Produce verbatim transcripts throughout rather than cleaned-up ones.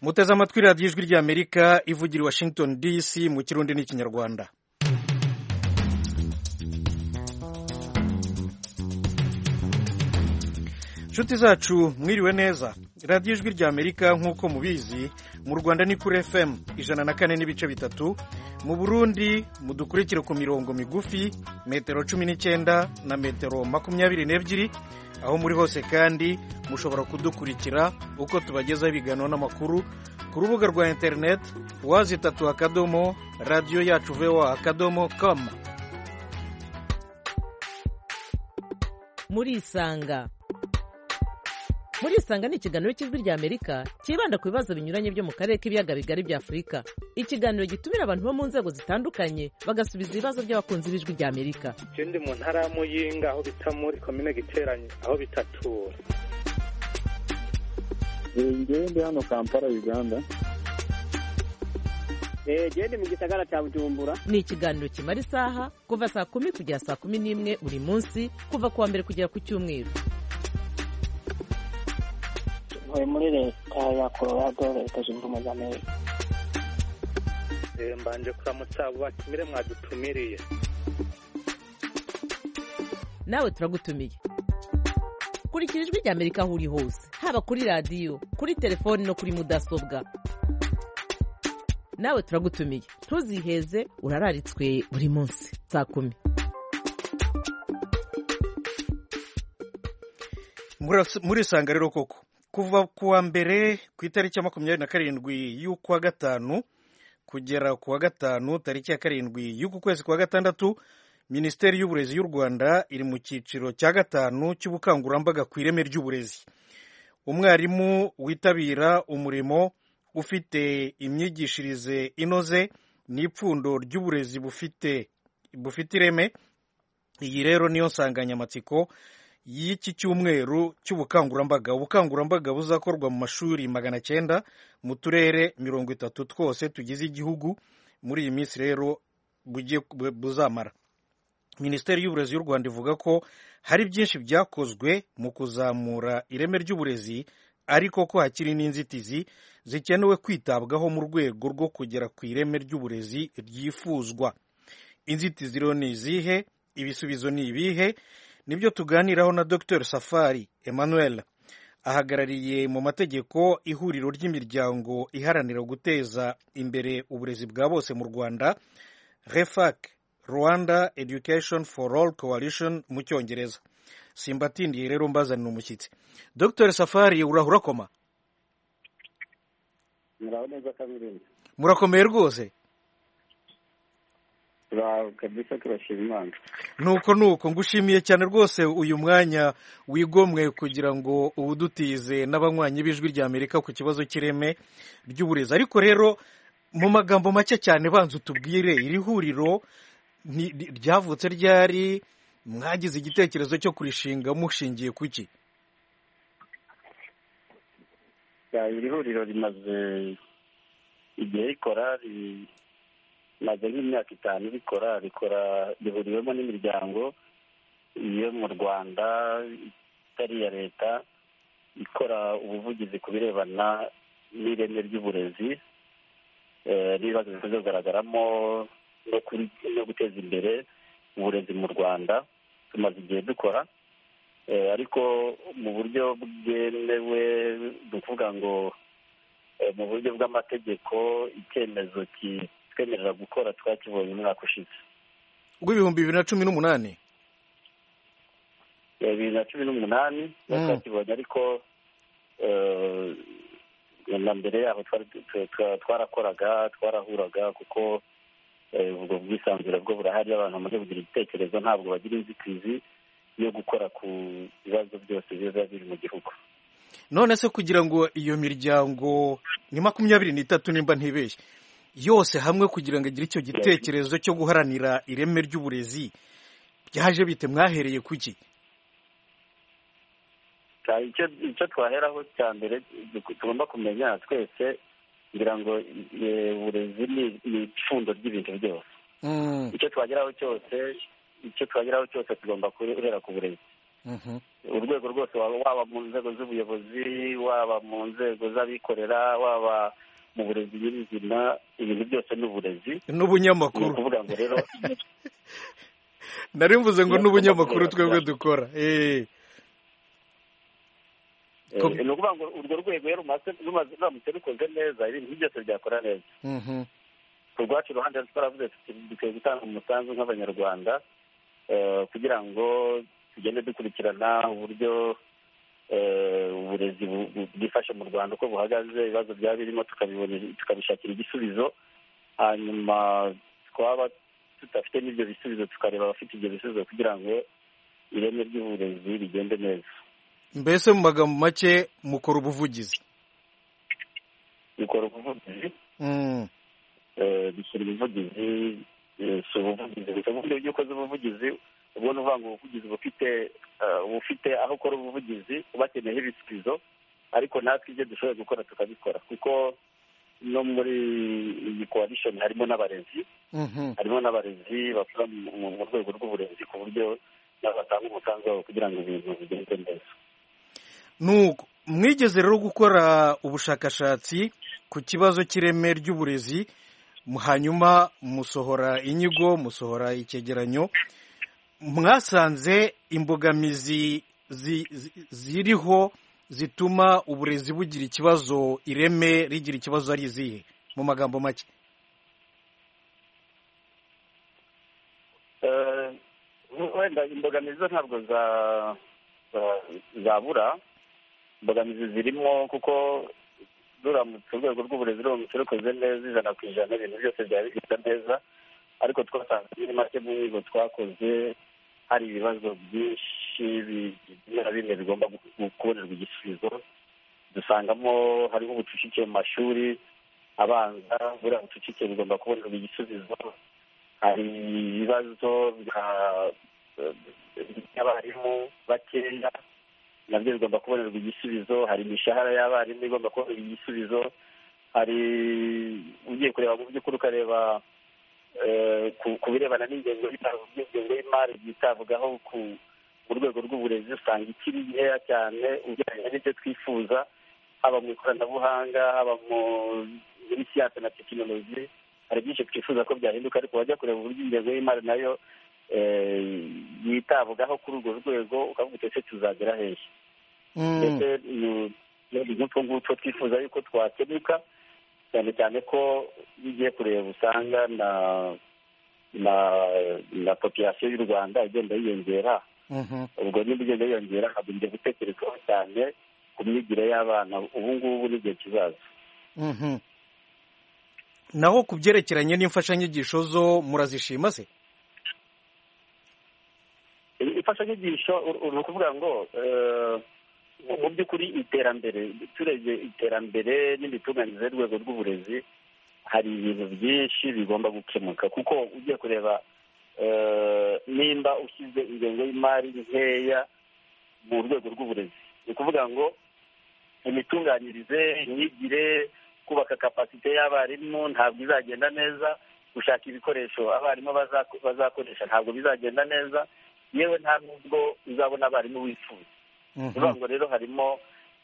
muteze amatwi radiyo ijwi ry'Amerika ivugira i Washington D C mu kirundi n'ikinyarwanda. Nshuti zacu mwiriwe neza. Radiyo ijwi ry'Amerika nk'uko mubizi mu Rwanda ni kuri F M ijana na kane n'ibice bitatu, mu Burundi mudukurikira ku mirongo migufi metero cumi n'icyenda na metero makumyabiri n'ebyiri, aho muri hose kandi mushobora kudukurikira uko tubagezaho ibiganiro n'amakuru ku rubuga rwa internet wazi itatu akadomo radiyo yacu voa akadomo com. Murisanga Murisanga ni ikiganiro cy'ijwi ry'Amerika kibanda ku bibazo binyuranye byo mu karere k'ibiyaga bigari bya Afurika. Ikiganiro gitumira abantu bo mu nzego zitandukanye bagasubiza ibibazo by'abakunzi b'ijwi ry'Amerika. Je ndi mu ntara ya Muyinga aho bita muri komine Giteranye aho bitatura. Ngewe ndi hano Kampala Uganda. Eh je ndi mu gisagara cya Bujumbura. Ni ikiganiro kimara isaha kuva saa kumi kugera saa kumi n'imwe buri munsi kuva kuwa mbere kugera ku cyumweru. Muri leta ya Colorado leta zunze ubumwe za Amerika. Eh mbanje kuramutsa abo batumire mwadutumiriye. Nawe turagutumiye. Kurikira ijwi ry'Amerika aho uri hose, haba kuri radiyo, kuri telefoni no kuri mudasobwa. Nawe turagutumiye. Ntuziheze, urararitswe buri munsi saa kumi. Murisanga rero koko kuva kuwa mbere ku itariki ya makumyabiri na karindwi y'ukwa gatanu kugera kuwa gatanu tariki ya karindwi y'uku kwezi kwa gatandatu, Minisiteri y'Uburezi y'u Rwanda iri mu cyiciro cya gatanu cy'ubukangurambaga ku ireme ry'uburezi. Umwarimu witabira umurimo ufite imyigishirize inoze n'ipfundo ry'uburezi bufite bufite ireme. Iyi rero niyo nsanganyamatsiko y'iki cyumweru cy'ubukangurambaga. Ubukangurambaga buzakorwa mu mashuri magana cyenda mu turere mirongo itatu twose tugize igihugu muri iyi minsi rero bugiye buzamara. Minisiteri y'Uburezi y'u Rwanda ivuga ko hari byinshi byakozwe mu kuzamura ireme ry'uburezi, ariko ko hakiri n'inzitizi zikenewe kwitabwaho mu rwego rwo kugera ku ireme ry'uburezi ryifuzwa. Inzitizi rero ni izihe? Ibisubizo ni ibihe? Nibyo tuganiraho na Doctor Safari Emmanuel, ahagarariye mu mategeko ihuriro ry'imiryango iharanira guteza imbere uburezi bwa bose mu Rwanda, REFAC, Rwanda Education for All Coalition mu Cyongereza. Simbatindiye rero mbazanira umushyitsi. Doctor Safari, urahura koma? Muraho neza kabiri. Murakomeye rwose? Kabisa turashima Imana. Nuko nuko ngushimiye cyane rwose uyu mwanya wigomwe kugira ngo ubudutize n'abanywanyi b'ijwi ry'Amerika ku kibazo cy'ireme ry'uburezi. Ariko rero mu magambo make cyane banza utubwire iri huriro ryavutse ryari, mwagize igitekerezo cyo kurishinga mushingiye kuki? Iri huriro rimaze igihe rikora, maze nk'imyaka itanu rikora rikora rihuriwemo n'imiryango yo mu Rwanda itari iya leta ikora ubuvugizi ku birebana n'ireme ry'uburezi, n'ibibazo bikunze kugaragaramo no guteza imbere uburezi mu Rwanda. Tumaze igihe dukora, ariko mu buryo bwemewe ni ukuvuga ngo mu buryo bw'amategeko icyemezo twemerera gukora twakibonye umwaka ushize w'ibihumbi bibiri na cumi n'umunani. bibiri na cumi n'umunani twakibonye, ariko na mbere yaho twarakoraga twarahuraga kuko ubwo bwisanzure bwo burahari, abantu bamaze kugira igitekerezo ntabwo bagira inzitizi yo gukora ku bibazo byose biba biri mu gihugu. None se kugira ngo iyo miryango ni makumyabiri n'itatu nimba ntibeshye yose hamwe kugira ngo agire icyo gitekerezo cyo guharanira ireme ry'uburezi, byaje bite? Mwahereye kuki? Icyo twaheraho cya mbere tugomba kumenya twese, ngira ngo uburezi ni ipfundo ry'ibintu byose. Icyo twageraho cyose icyo twageraho cyose tugomba guhera ku burezi. urwego rwose waba mu nzego z'ubuyobozi, waba mu nzego z'abikorera, waba mu burezi nyirizina, ibintu byose ni uburezi n'ubunyamakuru. ni ukuvuga ngo rero nari mvuze ngo n'ubunyamakuru twebwe dukora. ni ukuvuga ngo urwo rwego iyo ruramutse rukoze neza ibintu byose byakora neza. ku rwacu ruhande twaravuze tuti dukwiye gutanga umusanzu nk'abanyarwanda kugira ngo tugende dukurikirana uburyo uburezi bwifashe mu Rwanda uko buhagaze, ibibazo byaba birimo tukabishakira igisubizo, hanyuma twaba tudafite n'ibyo bisubizo tukareba abafite ibyo bisubizo kugira ngo ireme ry'uburezi rigende neza. Mbese mu magambo make mukora ubuvugizi? Dukora ubuvugizi, dushyira ubuvugizi, si ubuvugizi gusa, mu buryo ukoze ubuvugizi ubwo ni uvuga ngo ubuvugizi bufite bufite aho ukora ubuvugizi ubakeneyeho ibisubizo, ariko natwe ibyo dushoboye gukora tukabikora, kuko no muri iyi coalition harimo n'abarezi harimo n'abarezi bakora mu rwego rw'uburezi ku buryo batanga umusanzu wabo kugira ngo ibintu bigende neza. Nuko mwigeze rero gukora ubushakashatsi ku kibazo cy'ireme ry'uburezi, hanyuma musohora inyigo, musohora icyegeranyo, mwasanze imbogamizi ziriho zituma uburezi bugira ikibazo, ireme rigira ikibazo ari izihe mu magambo make? wenda imbogamizi ntabwo zabura, imbogamizi zirimo kuko ruramutse urwego rw'uburezi ruramutse rukoze neza ijana ku ijana ibintu byose byaba bigenda neza, ariko twasanze muri make mu nyigo twakoze hari ibibazo byinshi bimwe na bimwe bigomba kubonerwa igisubizo. Dusangamo hariho ubucucike mu mashuri abanza, buriya bucucike bugomba kubonerwa igisubizo. Hari ibibazo by'abarimu bakeya, nabyo bigomba kubonerwa igisubizo. Hari imishahara y'abarimu igomba kubonerwa igisubizo. Hari ugiye kureba mu by'ukuri ukareba ku birebana n'ingengo y'imari byitabwaho ku rwego rw'uburezi, usanga ikiri nkeya cyane ugereranyije n'ibyo twifuza, haba mu ikoranabuhanga, haba muri siyansi na tekinoloji. Hari byinshi twifuza ko byahinduka, ariko wajya kureba uburyo ingengo y'imari nayo yitabwaho kuri urwo rwego ukavuga ese tuzagera hehe. ndetse n'utwo ngutwo twifuza yuko twakemuka, cyane cyane ko iyo ugiye kureba usanga na na na population y'u Rwanda igenda yiyongera. ubwo niba igenda yiyongera hagombye gutekerezwaho cyane ku myigire y'abana ubu ngubu n'igihe kizaza. Naho ku byerekeranye n'imfashanyigisho zo murazishima se? Imfashanyigisho ni ukuvuga ngo mu by'ukuri iterambere, turebye iterambere n'imitunganyirize y'urwego rw'uburezi, hari ibintu byinshi bigomba gukemuka, kuko ugiye kureba nimba ushyize ingengo y'imari nkeya mu rwego rw'uburezi, ni ukuvuga ngo imitunganyirize, imyigire, kubaka kapasite y'abarimu ntabwo izagenda neza, gushaka ibikoresho abarimu bazakoresha ntabwo bizagenda neza, yewe nta nubwo uzabona abarimu wifuza. ni ukuvuga ngo rero harimo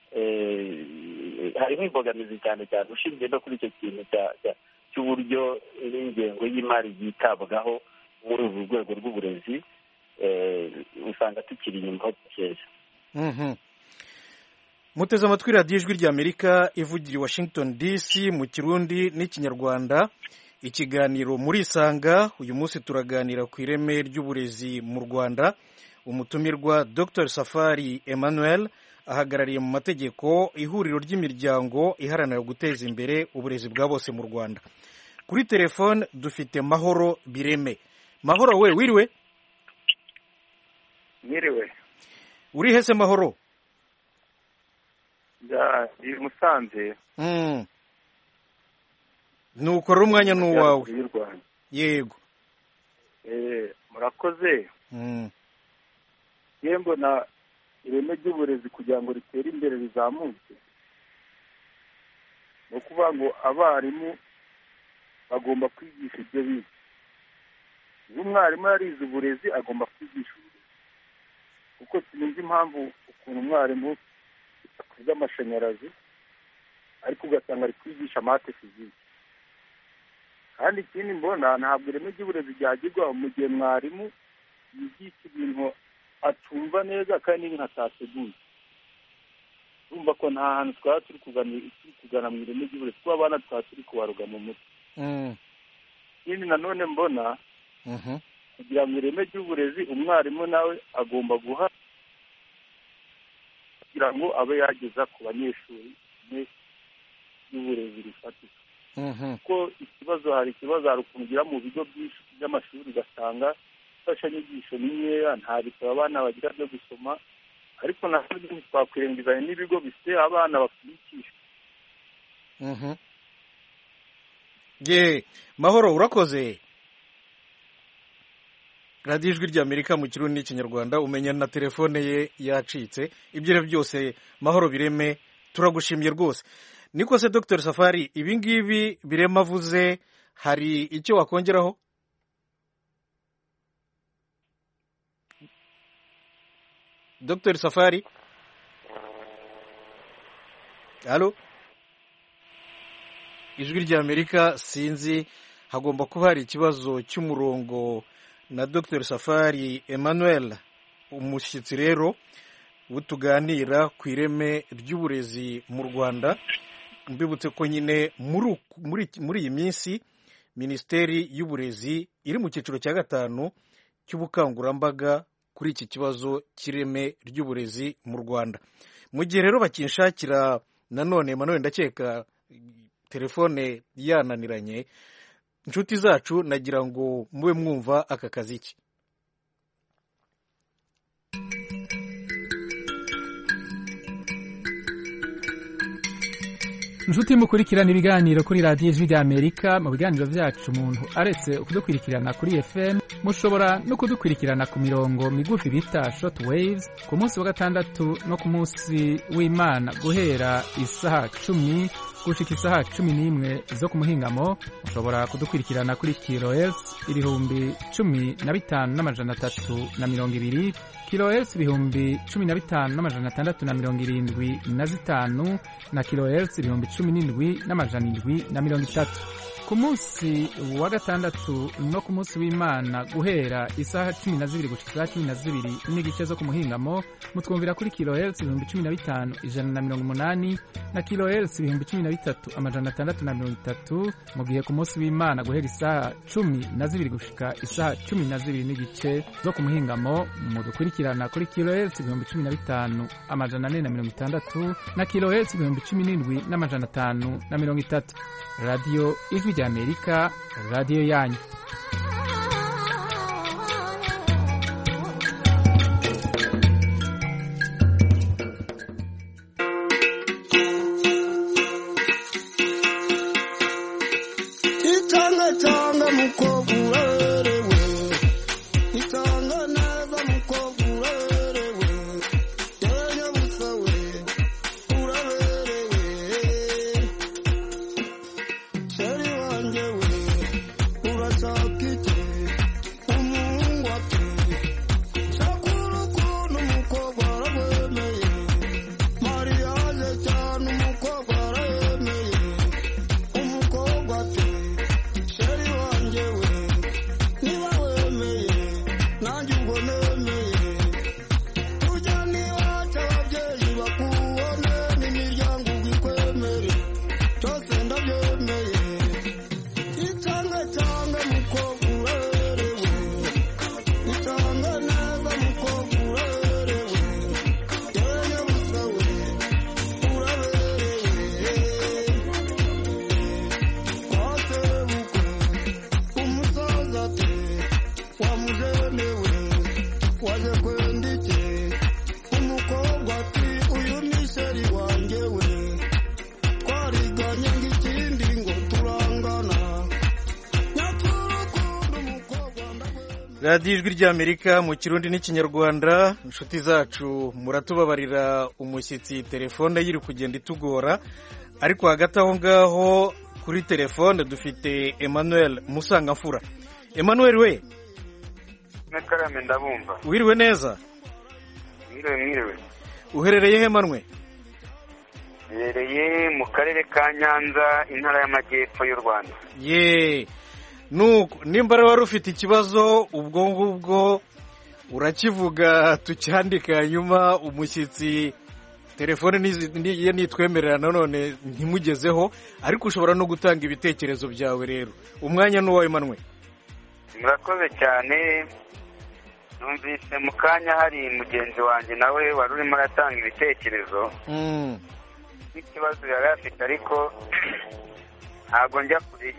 harimo imbogamizi cyane cyane ushingiye no kuri icyo kintu cy'uburyo n'ingengo y'imari yitabwaho muri uru rwego rw'uburezi, usanga tukiri inyuma ho dukeya. Muteze amatwi radiyo ijwi ry'Amerika ivugira i Washington D C mu Kirundi n'Ikinyarwanda, ikiganiro muri Isanga. Uyu munsi turaganira ku ireme ry'uburezi mu Rwanda. Umutumirwa Doctor Safari Emmanuel ahagarariye mu mategeko ihuriro ry'imiryango iharanira guteza imbere uburezi bwa bose mu Rwanda. Kuri telefone dufite Mahoro Bireme. Mahoro, we wiriwe? Mwiriwe. Uri hese Mahoro? Ya, i Musanze. Mm. Nuko rero umwanya ni uwawe. Yego. Eh, murakoze. Mm. Yembo na ireme ry'uburezi kugira ngo ritere imbere rizamuke, no kuvuga ngo abarimu bagomba kwigisha ibyo bize. Iyo umwarimu yarize uburezi agomba kwigisha uburezi, kuko sinzi impamvu ukuntu umwarimu akwiga amashanyarazi ariko ugasanga ari kwigisha mate fiziki. Kandi ikindi mbona ntabwo ireme ry'uburezi ryagirwa mu gihe mwarimu yigisha ibintu atumva neza kandi n'ibintu atateguye. Urumva ko nta hantu twaba turi kugana mu ireme ry'uburezi kuko abana twaba turi kubaruga mu mutwe. Ikindi nanone mbona kugira ngo ireme ry'uburezi umwarimu nawe agomba guha kugira ngo abe yageza ku banyeshuri y'uburezi rifatika. Kuko ikibazo hari ikibazo hari ukuntu ugira mu bigo byinshi by'amashuri ugasanga imfashanyigisho ni nkeya, nta bitabo abana bagira byo gusoma, ariko natwe ntitwakwirengizanya n'ibigo bifite abana bakurikisha. ye Mahoro urakoze. radiyo ijwi ry'Amerika mu kirundi n'ikinyarwanda, umenya na telefone ye yacitse. ibyo byose Mahoro Bireme turagushimye rwose. niko se Dr Safari, ibi ngibi Bireme avuze hari icyo wakongeraho? Dr Safari, halo? ijwi ry'Amerika sinzi, hagomba kuba hari ikibazo cy'umurongo na Dr Safari Emmanuel, umushyitsi rero utuganira ku ireme ry'uburezi mu Rwanda. Mbibutse ko nyine muri muri iyi minsi Minisiteri y'Uburezi iri mu cyiciro cya gatanu cy'ubukangurambaga kuri iki kibazo cy'ireme ry'uburezi mu Rwanda. Mu gihe rero bakinshakira nanone Emmanuel, ndakeka telefone yananiranye, inshuti zacu nagira ngo mube mwumva aka kazi ki. Inshuti mukurikirana ibiganiro kuri radiyo ijwi ry'Amerika. Mu biganiro byacu umuntu aretse kudukurikirana kuri F M, mushobora no kudukurikirana ku mirongo migufi bita short waves ku munsi wa gatandatu no ku munsi w'Imana guhera isaha cumi gushika isaha cumi n'imwe zo ku muhingamo. Mushobora kudukurikirana kuri kilohertz ibihumbi cumi na bitanu n'amajana atatu na mirongo ibiri, kilohertz ibihumbi cumi na bitanu n'amajana atandatu na mirongo irindwi na zitanu, na kilohertz ibihumbi cumi n'indwi n'amajana indwi na mirongo itatu. Ku munsi wa gatandatu no ku munsi w'Imana guhera isaha cumi na zibiri gushika isaha cumi na zibiri n'igice zo ku muhingamo, mutwumvira kuri kilohertz ibihumbi cumi na bitanu ijana na mirongo umunani, na kilohertz ibihumbi cumi na bitatu amajana atandatu na mirongo itatu. Mu gihe ku munsi w'Imana guhera isaha cumi na zibiri gushika isaha cumi na zibiri n'igice zo ku muhingamo, mudukurikirana kuri kilohertz ibihumbi cumi na bitanu amajana ane na mirongo itandatu, na kilohertz ibihumbi cumi n'indwi n'amajana atanu na mirongo itatu. Radio Ijwi ry'Amerika, radio yanyu. Itanga tanga mukobwa werewe, itanga neza mukobwa werewe, yanya busawe uraberewe, sheri wanjye we urashakike umuhungu ati shakura ukuntu umukobwa arabemeye, mariage cyane umukobwa arabemeye, umukobwa ati sheri wanjye we niba wemeye nanjye ubwo nemeye, tujyane iwacu ababyeyi bakubone n'imiryango ikwemere, byose ndabyemeye. Itanga cyanga mukobwa urerewe, itanga neza mukobwa urerewe, yenya busawe uraberewe, twasebukwe umusaza ati wamujenewe waje kwenda iki, umukobwa ati uyu ni sheri wanjye we, twariganye ng'ikindi ngo turangana, nyaturukundo umukobwa ndagwemeye. radiyo ijwi ry'Amerika mu kirundi n'ikinyarwanda. inshuti zacu muratubabarira, umushyitsi telefone yiri kugenda itugora, ariko hagati aho ngaho kuri telefone dufite Emmanuel Musangamfura. Emmanuel we, Nakarame ndabumva. wiriwe neza? mwiriwe mwiriwe. uherereye he Manwe? Uherereye mu karere ka Nyanza, intara y'Amajyepfo y'u Rwanda. Ye nuko nimba rero wari ufite ikibazo ubwo ngubwo urakivuga tucyandika, hanyuma umushyitsi telefone niye nitwemerera nanone ntimugezeho, ariko ushobora no gutanga ibitekerezo byawe. Rero umwanya ni uwawe Manwe. Murakoze cyane. Numvise mu kanya hari mugenzi wanjye nawe wari urimo aratanga ibitekerezo n'ikibazo yari afite, ariko ntabwo njya kure.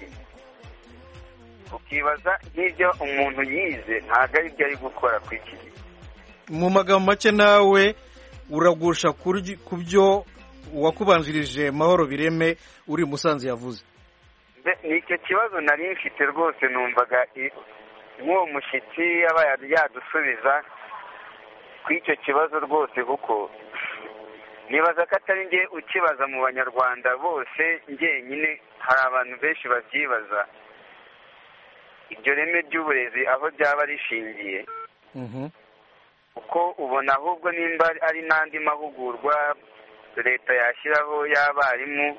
Ukibaza n'ibyo umuntu yize ntabwo ari byo ari gukora ku iki gihe. Mu magambo make nawe uragusha ku byo uwakubanjirije Mahoro Bireme uri Musanze yavuze. Ni icyo kibazo nari mfite rwose, numvaga nk'uwo mushyitsi aba yadusubiza ku icyo kibazo rwose, kuko nibaza ko atari njye ukibaza mu banyarwanda bose njyenyine, hari abantu benshi babyibaza iryo reme ry'uburezi aho ryaba rishingiye. kuko ubona ahubwo nimba ari n'andi mahugurwa leta yashyiraho y'abarimu,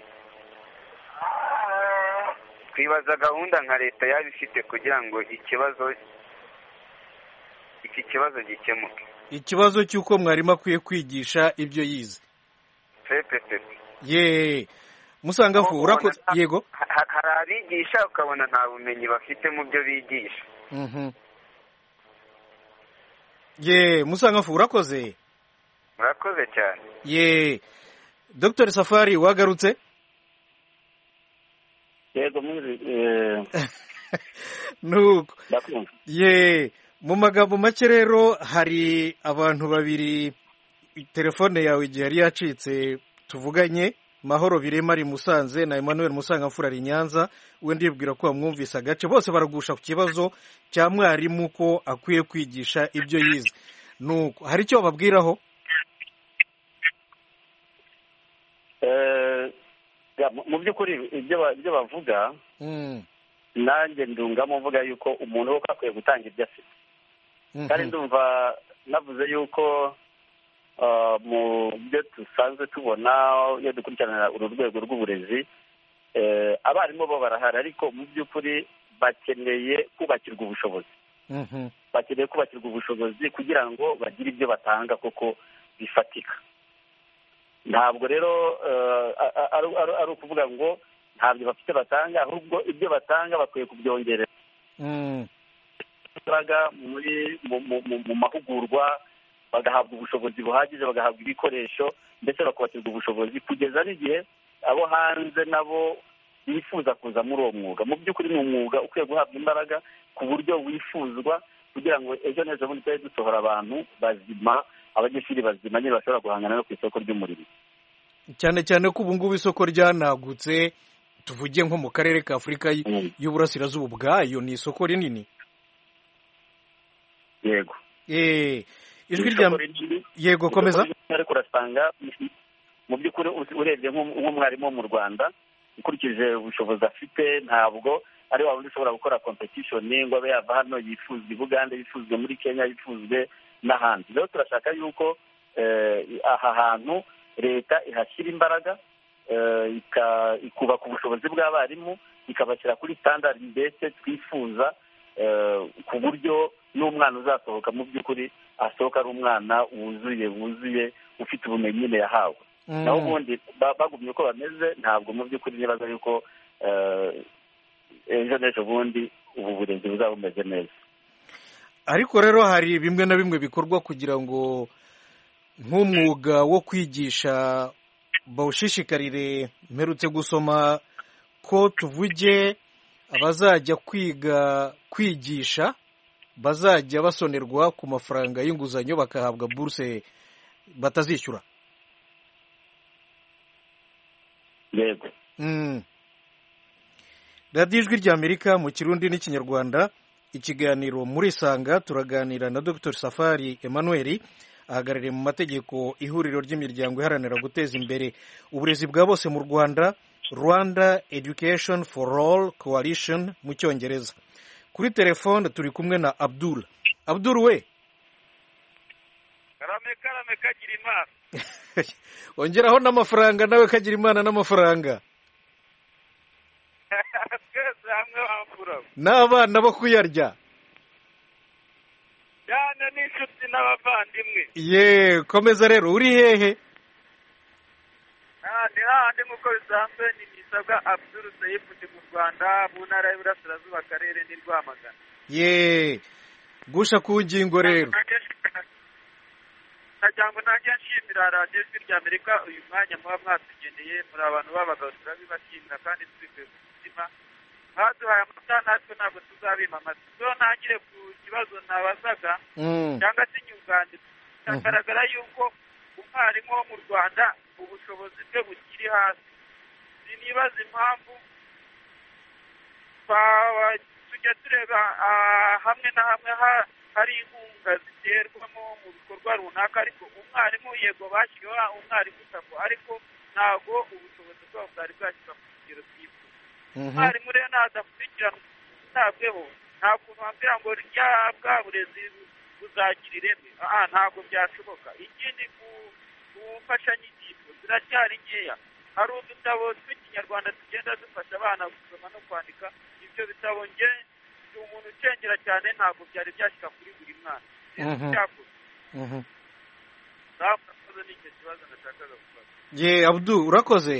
twibaza gahunda nka leta yaba ifite kugira ngo ikibazo iki kibazo gikemuke. Ikibazo cy'uko mwarimu akwiye kwigisha ibyo yize. Ye Musangafu urakoze. Yego, hari abigisha ukabona nta bumenyi bafite mu byo bigisha. Ye Musangafu urakoze. Murakoze cyane. Ye Doctor Safari wagarutse? Yego muri nuko ye mu magambo make rero hari abantu babiri telefone yawe igihe yari yacitse tuvuganye, Mahoro Birema ari Musanze na Emmanuel Musangamfura ari Nyanza. We ndibwira ko bamwumvise agace, bose baragusha ku kibazo cya mwarimu ko akwiye kwigisha ibyo yize. Nuko hari icyo bababwiraho? eh mu by'ukuri ibyo bavuga nanjye ndungamo mvuga yuko umuntu wo akwiye gutanga ibyo afite. Kandi ndumva navuze yuko mu byo dusanzwe tubona iyo dukurikirana uru rwego rw'uburezi, abarimu bo barahari, ariko mu by'ukuri bakeneye kubakirwa ubushobozi. Bakeneye kubakirwa ubushobozi kugira ngo bagire ibyo batanga koko bifatika. Ntabwo rero ari ukuvuga ngo ntabyo bafite batanga, ahubwo ibyo batanga bakwiye kubyongerera muri mu mahugurwa, bagahabwa ubushobozi buhagije, bagahabwa ibikoresho, ndetse bakubakirwa ubushobozi kugeza n'igihe abo hanze nabo bifuza kuza muri uwo mwuga. Mu by'ukuri ni umwuga ukwiye guhabwa imbaraga ku buryo wifuzwa, kugira ngo ejo neza bundi tujye dusohora abantu bazima, abanyeshuri bazima nyine bashobora guhangana no ku isoko ry'umurimo. Cyane cyane ko ubu ngubu isoko ryanagutse, tuvuge nko mu karere ka Afurika y'Uburasirazuba ubwayo ni isoko rinini. Yego. Eh ijwi rya yego komeza. Ariko urasanga mu by'ukuri urebye nk'umwarimu wo mu Rwanda, ukurikije ubushobozi afite, ntabwo ari wa wundi ushobora gukora competition ngo abe yava hano yifuzwe i Bugande, yifuzwe muri Kenya, yifuzwe n'ahandi. Rero turashaka yuko aha hantu leta ihashyira imbaraga, ikubaka ubushobozi bw'abarimu, ikabashyira kuri standard mbese twifuza, ku buryo n'umwana uzasohoka mu by'ukuri asohoka ari umwana wuzuye wuzuye ufite ubumenyi nyine yahawe. Naho ubundi bagumye uko bameze, ntabwo mu by'ukuri nibaza yuko ejo n'ejo bundi ubu burezi buzaba bumeze neza. Ariko rero hari bimwe na bimwe bikorwa kugira ngo nk'umwuga wo kwigisha bawushishikarire. Mperutse gusoma ko tuvuge abazajya kwiga kwigisha bazajya basonerwa ku mafaranga y'inguzanyo, bakahabwa buruse batazishyura. Yego. radiyo ijwi ry'Amerika mu Kirundi n'Ikinyarwanda, ikiganiro muri Sanga. Turaganira na Doctor Safari Emmanuel, ahagarariye mu mategeko ihuriro ry'imiryango iharanira guteza imbere uburezi bwa bose mu Rwanda, Rwanda Education for All Coalition mu Cyongereza. Kuri telefone turi kumwe na Abdul. Abdul we? karame karame kagira imana ongeraho n'amafaranga nawe kagira imana n'amafaranga twese hamwe wamfura n'abana bo kuyarya cyane n'inshuti n'abavandimwe ye komeza rero uri hehe ni hahandi nk'uko bisanzwe ni nisabwa Abdul Saif ndi mu Rwanda mu ntara y'Iburasirazuba akarere ni Rwamagana ye gusha ku ngingo rero nagira ngo nanjye nshimira radiyo ijwi rya Amerika uyu mwanya muba mwatugeneye muri abantu b'abagabo turabibashimira kandi tubikuye ku mutima baduhaye amata natwe ntabwo tuzabima amata so ntangire ku kibazo nabazaga cyangwa se inyunganizi biragaragara yuko umwarimu wo mu Rwanda ubushobozi bwe bukiri hasi sinibaza impamvu tujya tureba hamwe na hamwe hari inkunga ziterwamo mu bikorwa runaka ariko umwarimu yego bashyiriweho umwarimu usako ariko ntabwo ubushobozi bwabo bwari bwashyirwa ku kigero cyifuza umwarimu rero nadakurikirana utabweho nta kuntu wambwira ngo rya bwa burezi buzagira ireme aha ntabwo byashoboka ikindi ku mfashanyigisho ziracyari nkeya hari udutabo tw'ikinyarwanda tugenda dufasha abana gusoma no kwandika ibyo bitabo nge ni umuntu ucengera cyane ntabwo byari byashyika kuri buri mwana urakoze n'icyo kibazo nashakaga kubaza ye Abdu urakoze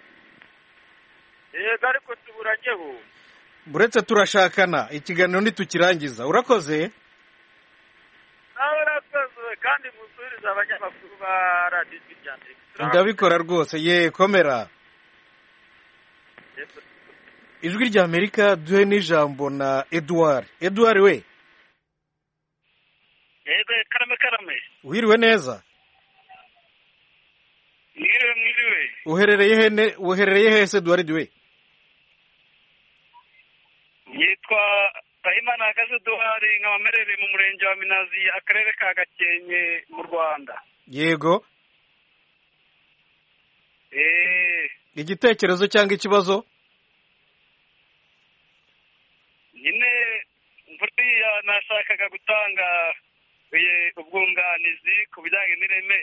yego ariko tuburanyeho buretse turashakana ikiganiro ntitukirangiza urakoze nawe urakoze kandi musubirize abanyamakuru ba radiyo ijwi rya Amerika ndabikora rwose ye komera ijwi rya Amerika duhe n'ijambo na Edouard Edouard we yego karame karame uhiriwe neza mwiriwe mwiriwe uherereye hene uherereye hese Edouard we yitwa Ahimana Hagaze Edouard nk'abamerere mu murenge wa Minazi akarere ka Gakenke mu Rwanda yego eh igitekerezo cyangwa ikibazo nyine buriya nashakaga gutanga ubwunganizi ku bijyanye n'ireme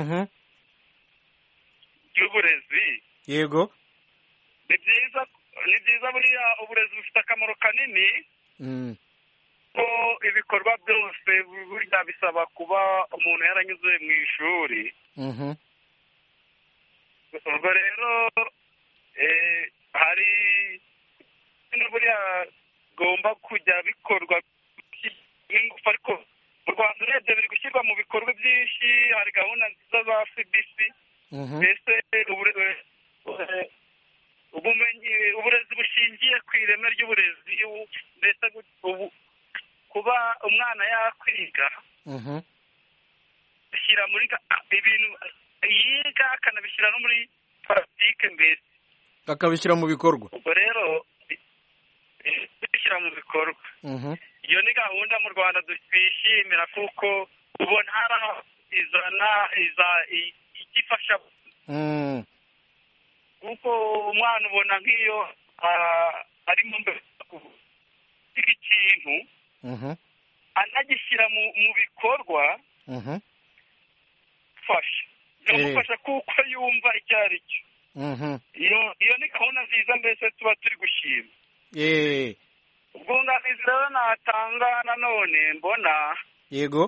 ry'uburezi yego ni byiza ni byiza buriya uburezi bufite akamaro kanini ko ibikorwa byose burya bisaba kuba umuntu yaranyuze mu ishuri ubwo rero hari buriya bigomba kujya bikorwa n'ingufu ariko mu Rwanda urebye biri gushyirwa mu bikorwa byinshi hari gahunda nziza za C B C mbese ubumenyi uburezi bushingiye ku ireme ry'uburezi mbese kuba umwana yakwiga bishyira muri ibintu yiga akanabishyira no muri paratike mbese akabishyira mu bikorwa ubwo rero bishyira mu bikorwa iyo ni gahunda mu Rwanda twishimira kuko ubona hari izana iza igifasha kuko umwana ubona nk'iyo ari mu mbere ikintu anagishyira mu bikorwa fasha biramufasha kuko yumva icyo ari cyo iyo ni gahunda nziza mbese tuba turi gushima ubwunganizi rero natanga nanone mbona yego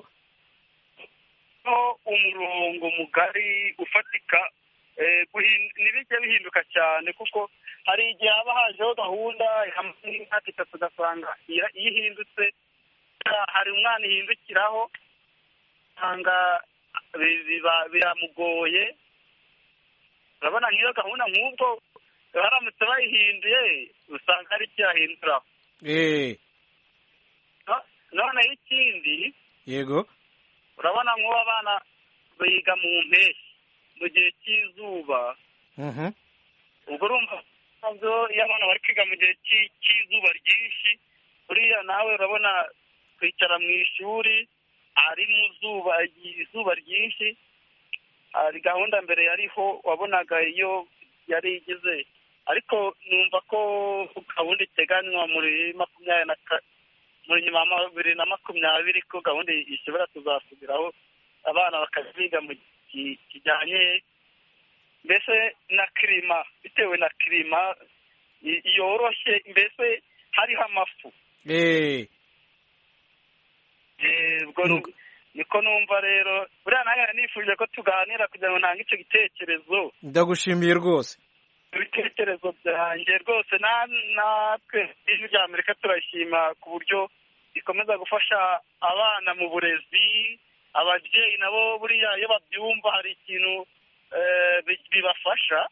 umurongo mugari ufatika ntibijye bihinduka cyane kuko hari igihe haba hajeho gahunda y'imyaka itatu ugasanga iyo ihindutse hari umwana ihindukiraho usanga biramugoye urabona nk'iyo gahunda nk'ubwo baramutse bayihinduye usanga hari icyo yahinduraho noneho ikindi yego urabona nk'uwo abana biga mu mpeshyi mu gihe cy'izuba ubwo urumva iyo abana bari kwiga mu gihe cy'izuba ryinshi buriya nawe urabona kwicara mu ishuri ari mu zuba izuba ryinshi hari gahunda mbere yariho wabonaga iyo yari igeze ariko numva ko gahunda iteganywa muri makumyabiri na muri nyuma ya bibiri na makumyabiri ko gahunda ishobora kuzasubiraho abana bakaziga mu gihe kijyanye mbese na kirima, bitewe na kirima yoroshye, mbese hariho amafu. niko numva rero buriya nanjye nifuje ko tuganira kugira ngo ntange icyo gitekerezo. Ndagushimiye rwose. Ibitekerezo byanjye rwose natwe ijwi rya Amerika turashima ku buryo ikomeza gufasha abana mu burezi. Ababyeyi nabo buriya iyo babyumva hari ikintu bibafasha,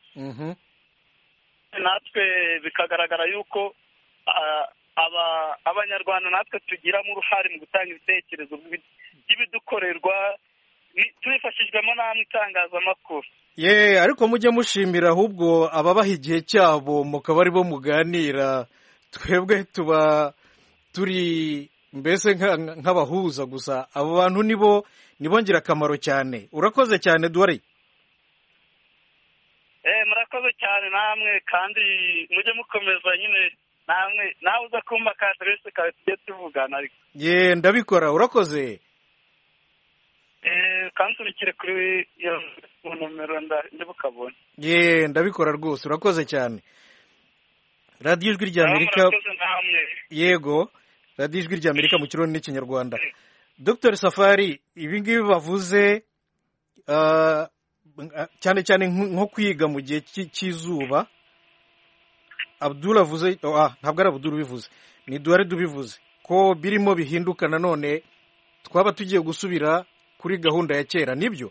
natwe bikagaragara yuko abanyarwanda natwe tugiramo uruhare mu gutanga ibitekerezo by'ibidukorerwa tubifashijwemo namwe itangazamakuru. Ye ariko mujye mushimira ahubwo ababaha igihe cyabo mukaba ari bo muganira, twebwe tuba turi mbese nk'abahuza gusa. Abo bantu nibo nibo ngirakamaro cyane. Urakoze cyane Duwari. Eh murakoze cyane namwe, kandi mujye mukomeza nyine namwe nawe uza kumva ka adresse kawe tujye tuvugana. Ariko ye ndabikora. Urakoze. Eh kansurikire kuri iyo nomero ndabukabona. Ye ndabikora rwose. Urakoze cyane. Radio Ijwi rya Amerika. Yego. Radio Ijwi rya Amerika mu Kirundi n'Ikinyarwanda. Doctor Safari, ibi ngibi bavuze cyane cyane nko kwiga mu gihe cy'izuba, Abdul avuze, ntabwo ari Abdul ubivuze, ni Duwari dubivuze ko birimo bihinduka nanone, twaba tugiye gusubira kuri gahunda ya kera, nibyo?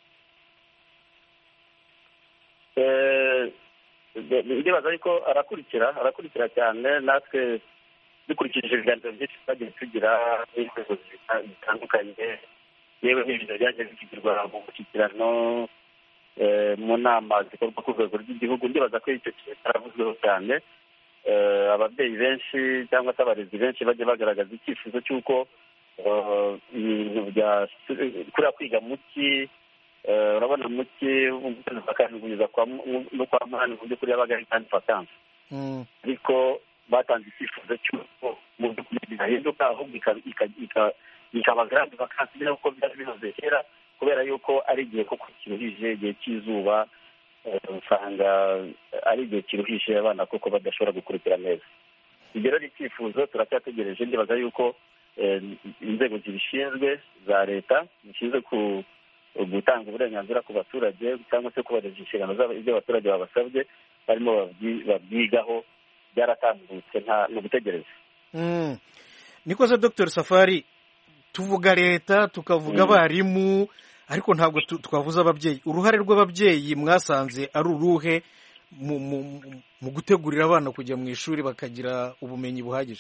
ndibaza ariko arakurikira arakurikira cyane, natwe dukurikije ibiganiro byinshi twagiye tugira n'inzego zitandukanye, yewe n'ibintu byagiye bishyirwa mu mushyikirano mu nama zikorwa ku rwego rw'igihugu. Ndibaza ko icyo kintu cyaravuzweho cyane. Ababyeyi benshi cyangwa se abarezi benshi bajya bagaragaza icyifuzo cy'uko ibintu bya kuriya kwiga muki, urabona muki mu kwezi kwa karindwi kugeza no kwa munani mu by'ukuri yabaga ari kandi vakansi, ariko batanze icyifuzo cy'uko mu by'ukuri bidahinduka ahubwo ikaba garandi vakansi nk'uko byari binoze kera, kubera yuko ari igihe koko kiruhije, igihe cy'izuba usanga ari igihe kiruhije abana kuko badashobora gukurikira neza. Ibyo rero icyifuzo turacyategereje. Ndibaza yuko inzego zibishinzwe za leta zishinzwe gutanga uburenganzira ku baturage cyangwa se kubagezaho inshingano ibyo abaturage babasabye barimo babyigaho, byaratambutse nta no gutegereza. Niko se Doctor Safari, tuvuga leta tukavuga abarimu, ariko ntabwo twavuze ababyeyi. Uruhare rw'ababyeyi mwasanze ari uruhe mu gutegurira abana kujya mu ishuri bakagira ubumenyi buhagije?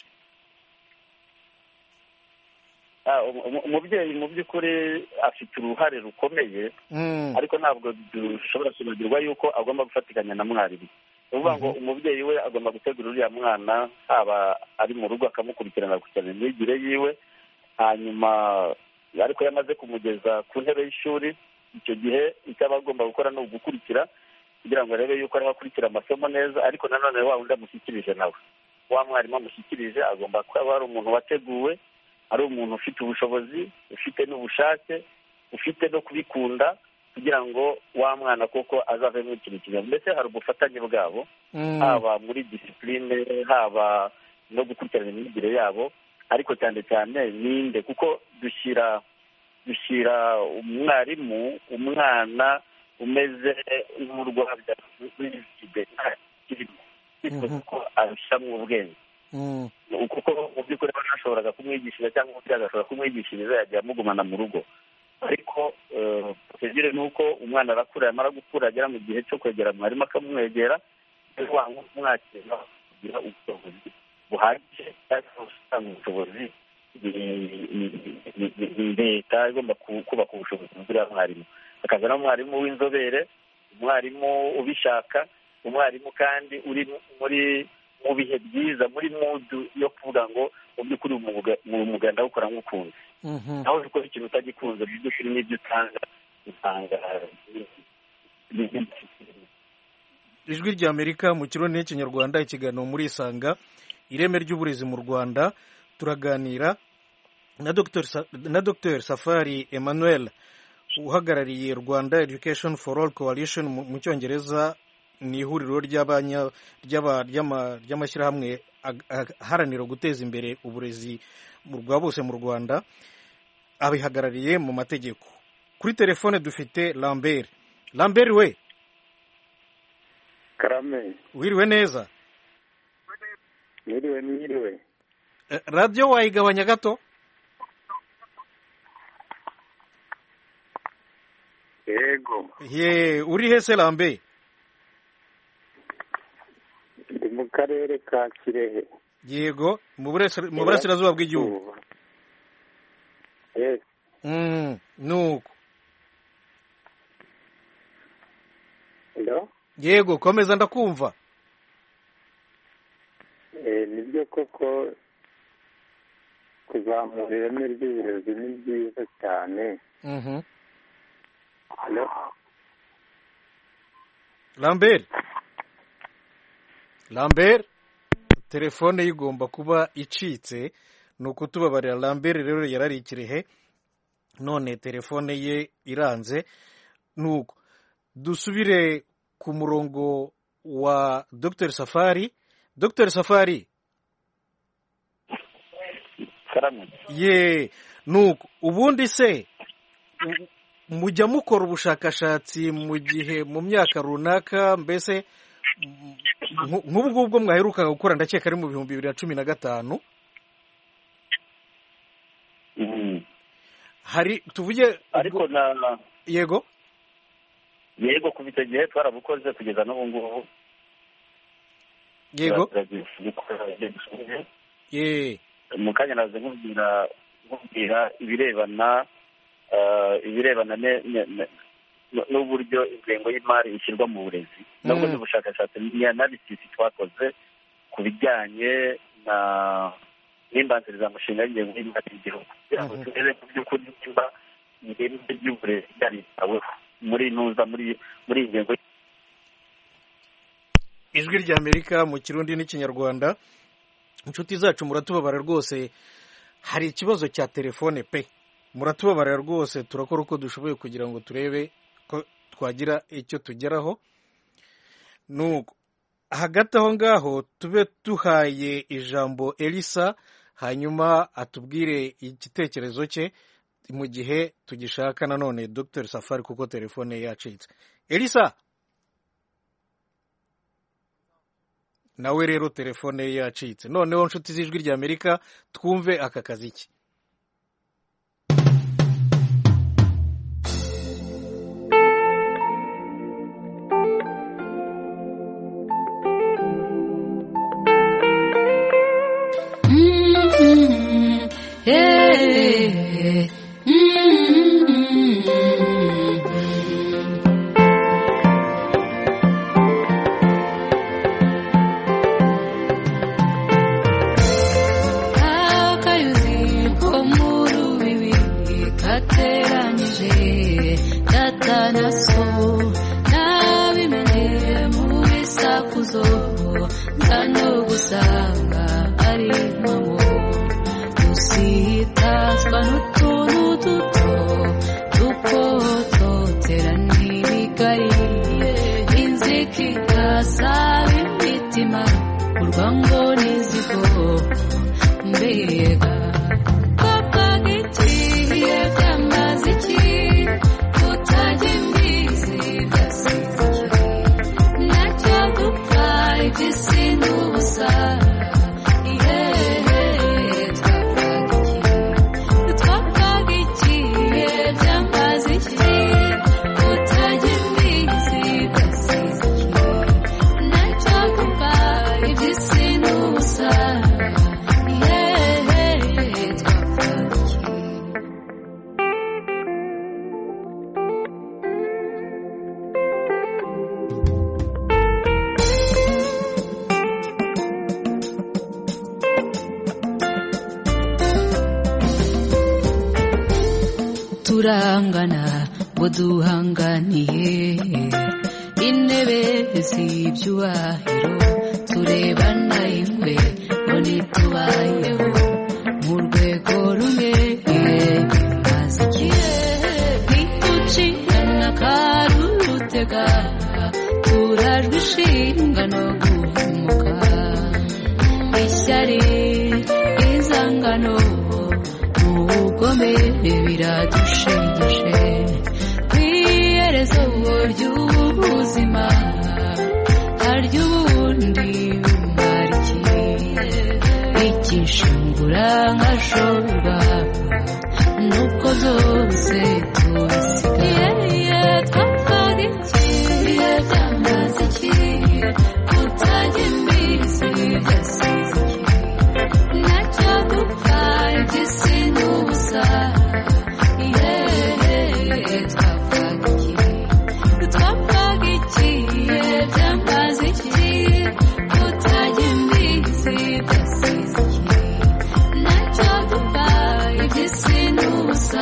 Umubyeyi mu by'ukuri afite uruhare rukomeye, ariko ntabwo dushobora kwibagirwa yuko agomba gufatikanya na mwarimu. Ni ukuvuga ngo umubyeyi we agomba gutegura uriya mwana, haba ari mu rugo akamukurikirana gukurikirana imyigire yiwe, hanyuma ariko yamaze kumugeza ku ntebe y'ishuri, icyo gihe icyo aba agomba gukora ni ugukurikira kugira ngo arebe yuko ariho akurikira amasomo neza, ariko nanone wa wundi amushyikirije nawe, wa mwarimu amushyikirije agomba kuba ari umuntu wateguwe, ari umuntu ufite ubushobozi, ufite n'ubushake, ufite no kubikunda, kugira ngo wa mwana koko azavemo ikintu kimwe. Mbese hari ubufatanye bwabo, haba muri disipurine, haba no gukurikirana imyigire yabo, ariko cyane cyane ninde, kuko dushyira dushyira umwarimu umwana umeze nk'urwabya rw'ibide kirimo kuko arushyamo ubwenge, kuko mu by'ukuri bashoboraga kumwigishiriza cyangwa umubyeyi agashobora kumwigishiriza yagiye amugumana mu rugo, ariko procedure ni uko umwana arakura, yamara gukura agera mu gihe cyo kwegera mwarimu akamwegera, wanga kumwakira kugira ubushobozi buhagije cyangwa se gutanga ubushobozi. Ni leta igomba kubaka ubushobozi bw'uriya mwarimu, hakaza n'umwarimu w'inzobere, umwarimu ubishaka, umwarimu kandi uri muri mu bihe byiza, muri mudu yo kuvuga ngo mu by'ukuri mu muganda awukora nk'ukunze, aho ukora ikintu utagikunze mu by'ukuri n'ibyo utanga usanga. Ijwi rya Amerika mu Kirundi n'Ikinyarwanda, ikiganiro muri Isanga, ireme ry'uburezi mu Rwanda. Turaganira na Dr na Dr Safari Emmanuel uhagarariye Rwanda Education for All Coalition mu cyongereza, ni ihuriro ry'amashyirahamwe aharanira guteza imbere uburezi bwa bose mu Rwanda, abihagarariye mu mategeko. Kuri telefone dufite Lambert. Lambert we Karame, wiriwe neza? Mwiriwe mwiriwe. Radio wayigabanya gato? Yego. Ye, uri hese Lambert? Ndi mu karere ka Kirehe. Yego, mu burasirazuba bw'igihugu. Yes. Mm, nuko. Hello? Yego, komeza ndakumva. Eh, nibyo koko kuzamura ireme ry'uburezi ni byiza cyane. Mhm. Hello? Lambert. Lambert, telefone igomba kuba icitse, nuko tubabarira. Lambert rero yarari Kirehe, none telefone ye iranze. Nuko dusubire ku murongo wa Doctor Safari. Doctor Safari. Karame. Ye, nuko ubundi se mujya mukora ubushakashatsi mu gihe mu myaka runaka, mbese nk'ubu ngubwo mwaherukaga gukora ndakeka ari mu bihumbi bibiri na cumi na gatanu. Hari tuvuge ariko na yego yego kuva icyo gihe twarabukoze kugeza n'ubu ngubu. Yego ye mu kanya naze nkubwira nkubwira ibirebana ibirebana n'uburyo ingengo y'imari ishyirwa mu burezi, nabwo n'ubushakashatsi n'analysis twakoze ku bijyanye na n'imbanzirizamushinga y'ingengo y'imari y'igihugu, kugira ngo turebe mu by'ukuri nimba ireme ry'uburezi ryaritaweho muri ntuza muri muri ingengo. Ijwi ry'Amerika mu Kirundi n'Ikinyarwanda. Inshuti zacu muratubabara rwose, hari ikibazo cya telefone pe, muratubabarira rwose, turakora uko dushoboye kugira ngo turebe ko twagira icyo tugeraho. Nuko hagati aho ngaho tube tuhaye ijambo Elisa, hanyuma atubwire igitekerezo cye mu gihe tugishaka nanone Doctor Safari kuko telefone yacitse. Elisa nawe rero telefone ye yacitse. Noneho nshuti z'Ijwi ry'Amerika, twumve aka kazi ki. Mm-hmm. Hey. Mm-hmm. Naso nabimenye mu bisakuzo ndano gusanga ari mamo usitazwa n'utuntu duto dukototera n'ibigari inziki gasaba imitima urwango n'izigo mbega papa gitiye byamaze iki turangana ngo duhanganiye intebe z'ibyubahiro turebana ingwe ngo ntitubayeho mu rwego rumwe maze igihe ntituce turajwe ishinga no guhemuka ishyari izangano n'ubugome biradushegeshe ku iherezo ry'ubuzima harya ubundi bumara iki ikishingura nkashorwa nuko zose tubisigaye twavuga iki byamaze iki kutajya imbizi byasize iki nacyo gupfa igisi n'ubusa twavuga iki twavuga iki byamaze iki kutajya imbizi byasize iki nacyo gupfa igisi n'ubusa.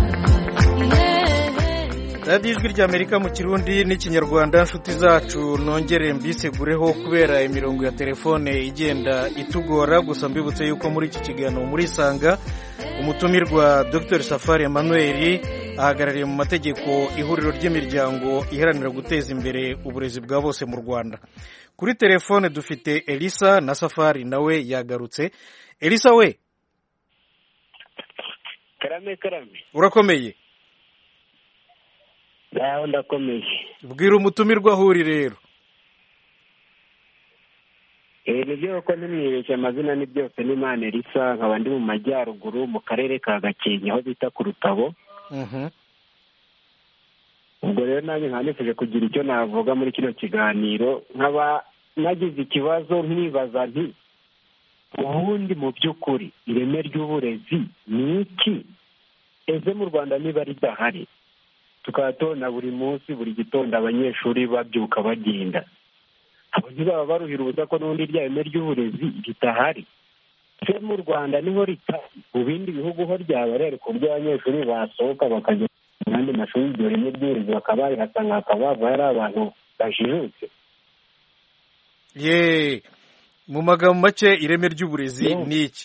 radiyo ijwi ry'amerika mu kirundi n'ikinyarwanda nshuti zacu nongere mbisegureho kubera imirongo ya telefone igenda itugora gusa mbibutse yuko muri iki kiganiro muri Isanga umutumirwa Dr Safari Emmanuel ahagarariye mu mategeko ihuriro ry'imiryango iharanira guteza imbere uburezi bwa bose mu Rwanda. Kuri telefone dufite Elisa na Safari nawe yagarutse. Elisa we karame karame urakomeye? naho ndakomeye. Bwira umutumirwa aho uri rero. Eh nibyo ko nimwibeshya amazina ni byose ni Imana Elisa nkaba ndi mu majyaruguru mu karere ka Gakenke aho bita ku Rutabo. Mhm. Ubwo rero nanjye nkanifuje kugira icyo navuga muri kino kiganiro nkaba nagize ikibazo nkibaza nti ubundi mu by'ukuri ireme ry'uburezi ni iki? Eze mu Rwanda niba ridahari tukaba tubona buri munsi buri gitondo abanyeshuri babyuka bagenda, abo ntibaba baruhira ubusa ko n'ubundi rya reme ry'uburezi ritahari? Se mu Rwanda niho ritari, mu bindi bihugu ho ryaba rero ku buryo abanyeshuri basohoka bakajya mu yandi mashuri iryo reme ry'uburezi bakaba barihasanga hakaba hava hari abantu bajijutse. Ye mu magambo make ireme ry'uburezi ni iki?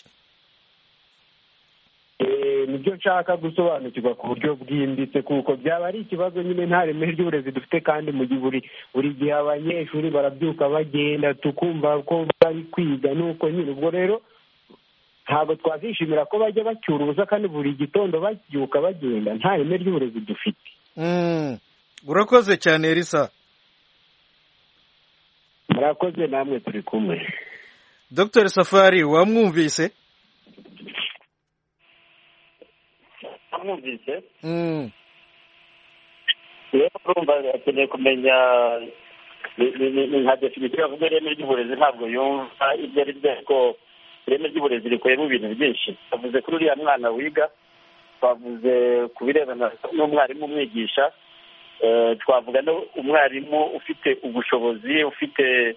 Nibyo nshaka gusobanukirwa ku buryo bwimbitse kuko byaba ari ikibazo nyine nta reme ry'uburezi dufite kandi mu buri buri gihe abanyeshuri barabyuka bagenda tukumva ko bari kwiga nuko nyine ubwo rero ntabwo twazishimira ko bajya bacyura ubusa kandi buri gitondo babyuka bagenda nta reme ry'uburezi dufite. Urakoze cyane Elisa. Murakoze namwe turi kumwe. Dr Safari wamwumvise? amwumvise Mm. rero urumva akeneye kumenya ni nka definitiyo avuga ireme ry'uburezi ntabwo yumva ibyo ari byo ko ireme ry'uburezi rikuyemo ibintu byinshi. Twavuze kuri uriya mwana wiga, twavuze ku birebana n'umwarimu umwigisha, twavuga no umwarimu ufite ubushobozi, ufite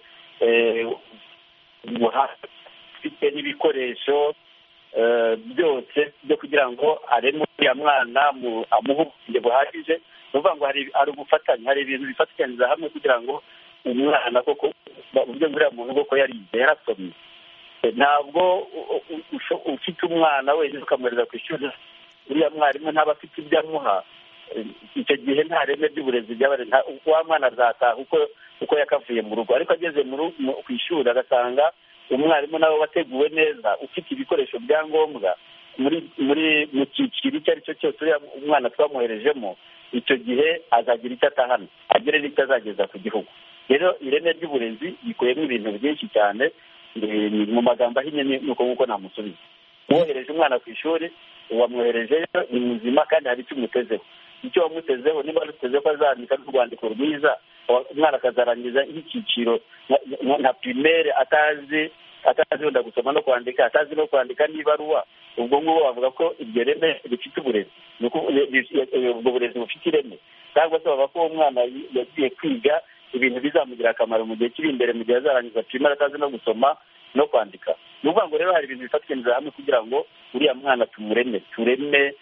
ubuhanga, ufite n'ibikoresho byose byo kugira ngo areme uriya mwana amuhe ubwenge buhagije. ni ukuvuga ngo hari ubufatanye, hari ibintu bifatikanyiriza hamwe kugira ngo umwana koko uburyo buriya muntu koko yarize yarasomye. Ntabwo ufite umwana wenyine ukamwohereza ku ishuri uriya mwarimu ntaba afite ibyo amuha, icyo gihe nta reme ry'uburezi ryaba, wa mwana azataha uko yakavuye mu rugo. Ariko ageze ku ishuri agasanga umwarimu nawe wateguwe neza, ufite ibikoresho bya ngombwa muri muri mu cyiciro icyo ari cyo cyose uriya umwana twamwoherejemo, icyo gihe azagira icyo atahana, agire n'icyo azageza ku gihugu. Rero ireme ry'uburezi rikuyemo ibintu byinshi cyane. Mu magambo ahinnye ni uko nguko namusubiza. Wohereje umwana ku ishuri, uwamwoherejeyo ni muzima kandi hari icyo umutezeho. Icyo wamutezeho niba uteze ko azandika n'urwandiko rwiza, umwana akazarangiza nk'icyiciro nka primaire atazi atazi wenda gusoma no kwandika, atazi no kwandika n'ibaruwa, ubwo ngubwo bavuga ko iryo reme rifite uburezi, ubwo burezi bufite ireme. Cyangwa se bavuga ko uwo mwana yagiye kwiga ibintu bizamugira akamaro mu gihe kiri imbere, mu gihe azarangiza primaire atazi no gusoma no kwandika. Ni ukuvuga ngo rero hari ibintu bifatikanyiriza hamwe kugira ngo uriya mwana tumureme tureme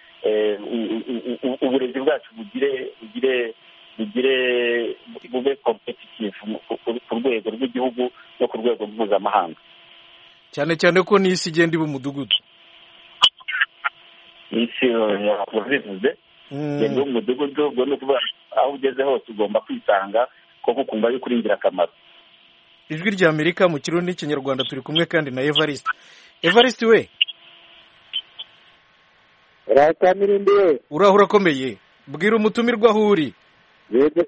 uburezi bwacu bugire bugire bugire bube competitive ku rwego rw'igihugu no ku rwego mpuzamahanga, cyane cyane ko n'isi igenda iba umudugudu. isi yabivuze igenda iba umudugudu, ubwo ni ukuvuga aho ugeze hose ugomba kwisanga kuko ukumva yuko uri ingirakamaro. ijwi rya Amerika mu kirundi n'ikinyarwanda turi kumwe kandi na Evariste. Evariste we Rakamirindi we uraho urakomeye, bwira umutumirwa aho uri. yego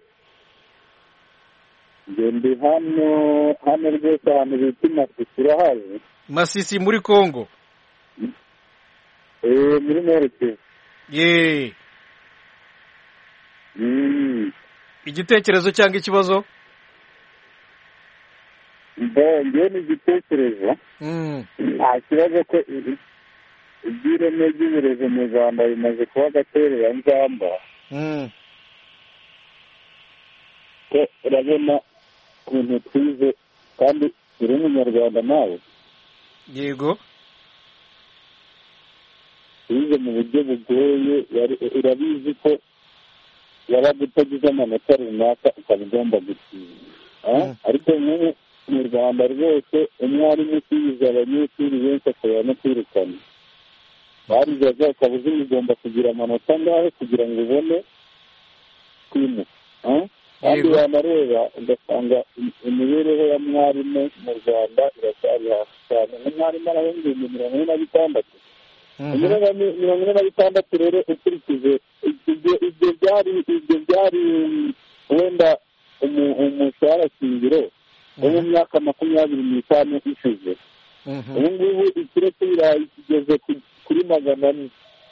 ndi hano hano rwose ahantu bita Masisi urahazi? Masisi muri Kongo. eee muri Nord-Kivu. ye Mm. igitekerezo cyangwa ikibazo? Njyewe ni igitekerezo Mm. nta kibazo ko i- iby'ireme ry'uburezi mu Rwanda bimaze kuba agatereranzamba. Mm. ko urabona ukuntu twize kandi uri umunyarwanda nawe yego twize mu buryo bugoye, yari- urabizi ko wabaga utagize amanota runaka ukaba ugomba gutsinda. Ah, ariko nk'ubu mu Rwanda rwose umwarimu utiyize abanyeshuri benshi ashobora no kwirukana. barigaga ukaba uzi ugomba kugira amanota angahe kugira ngo ubone kwimuka. Ah, kandi Yego. wanareba ugasanga im- imibereho ya mwarimu mu Rwanda iracyari hasi cyane. umwarimu arahembwa ibihumbi mirongo ine na bitandatu Mhm. mirongo mirongo ine na bitandatu rero ukurikije ibyo ibyo byari ibyo byari wenda umu- umushahara shingiro wo mu myaka makumyabiri n'itanu ishize. Mhm. ubu ngubu ikiro cy'ibirayi kigeze ku- kuri magana ane.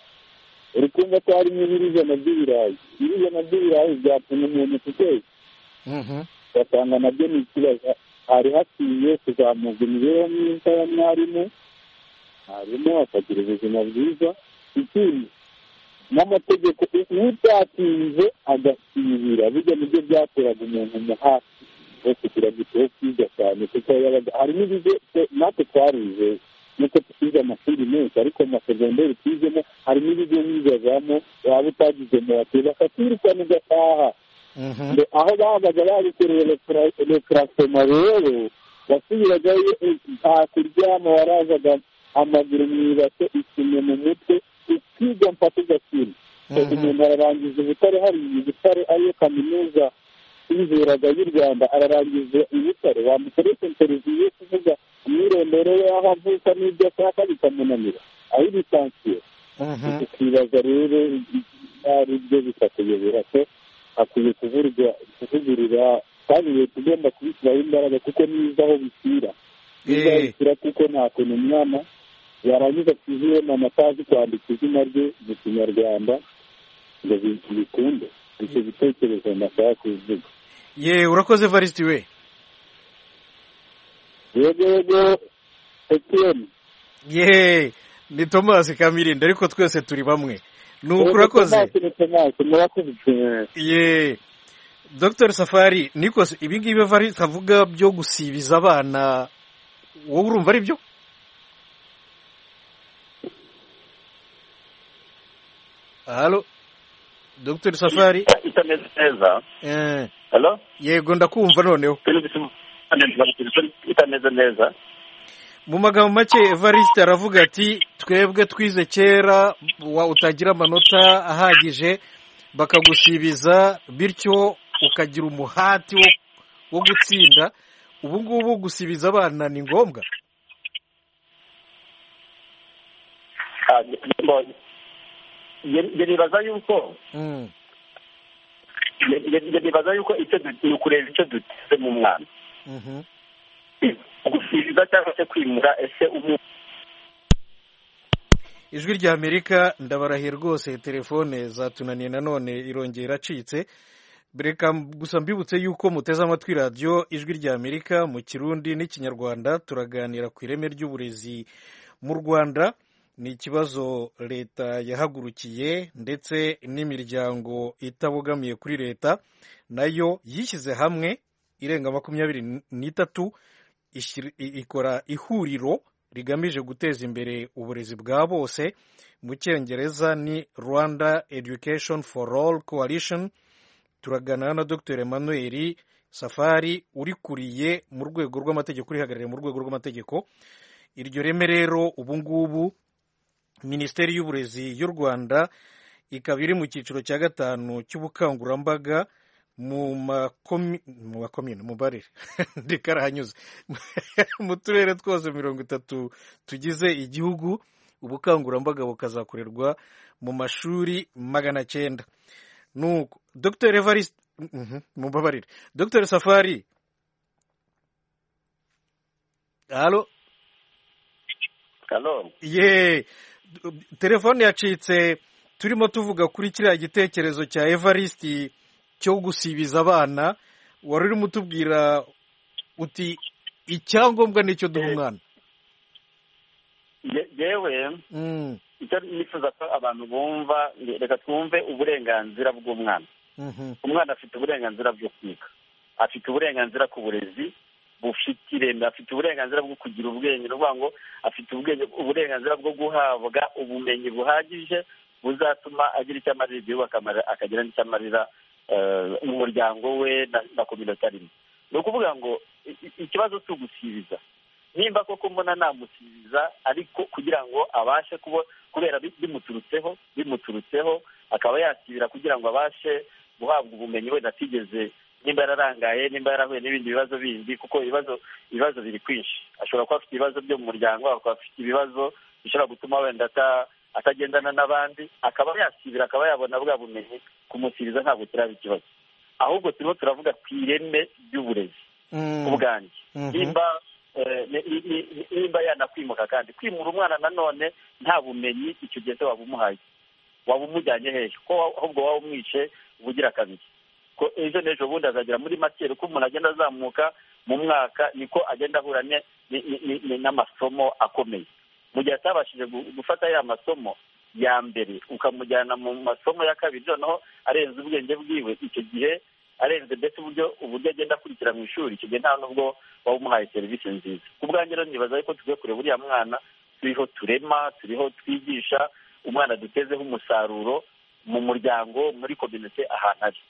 uri kumva ko harimo ibijana by'ibirayi ibijana by'ibirayi byatuma umuntu ku kwezi Mhm. ugasanga nabyo ni ikibazo. hari hakwiye kuzamurwa imibereho myiza ya mwarimu mwarimu akagira ubuzima bwiza. ikindi n'amategeko utatinze agasibira bijya nibyo byateraga umuntu umuhati wo kugira ngo iteho kwiga cyane kuko yabaga hari n'ibigo natwe twarize nuko tukize amashuri menshi ariko mu masegonderi twizemo hari n'ibigo wigazamo waba utagizemo wateye bakakwirukana ugataha. Mhm. Ngo aho babaga babikoreye rekarasoma rero wasubiragayo nta kuryama warazaga amaguru mu ibase isume mu mutwe ukiga mpaka ugakira. Mhm. umuntu ararangiza ubutare hari ubutare ariyo kaminuza y'inziraga y'u Rwanda ararangiza ubutare wamukoretse interiviyu yo kuvuga umwirondoro we aho avuka n'ibyo ashaka bikamunanira aho ibisansiye. Mhm. ukibaza rero ari byo bikakuyobera ko hakwiye kuvurwa kuvugurura kandi leta igomba kubishyiraho imbaraga kuko niza aho bishyira niza aho Eh. bishyira kuko nta kuntu umwana yarangiza kuzibona amatazi kwandika izina rye mu kinyarwanda ngo bi- bikunde. icyo gitekerezo ndashaka kuvuga. ye urakoze Evariste we. yego yego Etienne ye ni Thomas Kamirindi ariko twese turi bamwe. nuko urakoze. murakoze. ye Dr Safari Nikos, ibi ngibi Evariste avuga byo gusibiza abana wowe urumva ari byo? Halo Dr Safari. itameze neza. eh Hello? yego ndakumva noneho. itameze neza. mu magambo make Evariste aravuga ati twebwe twize kera wa utagira amanota ahagije bakagusibiza bityo ukagira umuhati wo, wo gutsinda. ubu ngubu gusibiza abana ni ngombwa? Ah, nge- nge- nge nibaza yuko Mm. nge- nge- nge nibaza yuko icyo du- ni ukureba icyo duteze mu mwana Mhm. gusibiza cyangwa se kwimura ese umu ijwi rya Amerika ndabarahiye rwose, telefone zatunaniye nanone irongera iracitse. reka gusa mbibutse yuko muteze amatwi radiyo ijwi rya Amerika mu kirundi n'ikinyarwanda. turaganira ku ireme ry'uburezi mu Rwanda. ni ikibazo leta yahagurukiye ndetse n'imiryango itabogamiye kuri leta nayo yishyize hamwe irenga makumyabiri n'itatu ishyir- i- ikora ihuriro rigamije guteza imbere uburezi bwa bose. mu cyongereza ni Rwanda Education for All Coalition. turaganira na Dr Emmanuel Safari urikuriye mu rwego rw'amategeko urihagarariye mu rwego rw'amategeko. iryo reme rero ubu ngubu Minisiteri y'Uburezi y'u Rwanda ikaba iri mu cyiciro cya gatanu cy'ubukangurambaga mu makomine mubarire ndikarahanyuze mu turere twose mirongo itatu tugize igihugu. Ubukangurambaga bukazakorerwa mu mashuri magana cyenda. Nuko Dr Evariste mubabarire Dr Safari, halo halo, ye telefone yacitse turimo tuvuga kuri kiriya gitekerezo cya Evariste cyo gusibiza abana. Wari urimo utubwira uti icyangombwa nicyo duha umwana. yewe icyo nifuza ko abantu bumva, reka twumve uburenganzira bw'umwana. Umwana afite uburenganzira bwo kwiga, afite uburenganzira ku burezi bufite ireme, afite uburenganzira bwo kugira ubwenge, ni ukuvuga ngo afite uburenganzira bwo guhabwa ubumenyi buhagije buzatuma agira icyo amarira igihugu, akagira n'icyo amarira umuryango we na kominote arimo. Ni ukuvuga ngo ikibazo si ugusibiza, nimba koko mbona namusibiza ariko kugira ngo abashe kuba, kubera bimuturutseho bimuturutseho akaba yasibira kugira ngo abashe guhabwa ubumenyi wenda atigeze, nimba yararangaye, nimba yarahuye n'ibindi bibazo bindi, kuko ibibazo ibibazo biri kwinshi. Ashobora kuba afite ibibazo byo mu muryango, akaba afite ibibazo bishobora gutuma wenda atagendana n'abandi, akaba yasibira, akaba yabona bwa bumenyi. Kumusiriza ntabwo kiraba ikibazo, ahubwo turimo turavuga ku ireme ry'uburezi ubwanjye. nimba nimba yanakwimuka, kandi kwimura umwana nanone nta bumenyi, icyo gihe se waba umuhaye, waba umujyanye hehe? Ko ahubwo waba umwishe ubugira kabiri. Ko ejo n'ejo bundi azagera muri makere, uko umuntu agenda azamuka mu mwaka niko agenda ahura n'amasomo akomeye. Mu gihe atabashije gufata ya masomo ya mbere ukamujyana mu masomo ya kabiri, noneho arenze ubwenge bwiwe, icyo gihe arenze ndetse uburyo uburyo agenda akurikira mu ishuri, icyo gihe nta nubwo waba umuhaye serivisi nziza. Ku bwanjye rero nibaza yuko tugiye kureba uriya mwana, turiho turema, turiho twigisha umwana, dutezeho umusaruro mu muryango, muri kominote, ahantu ari.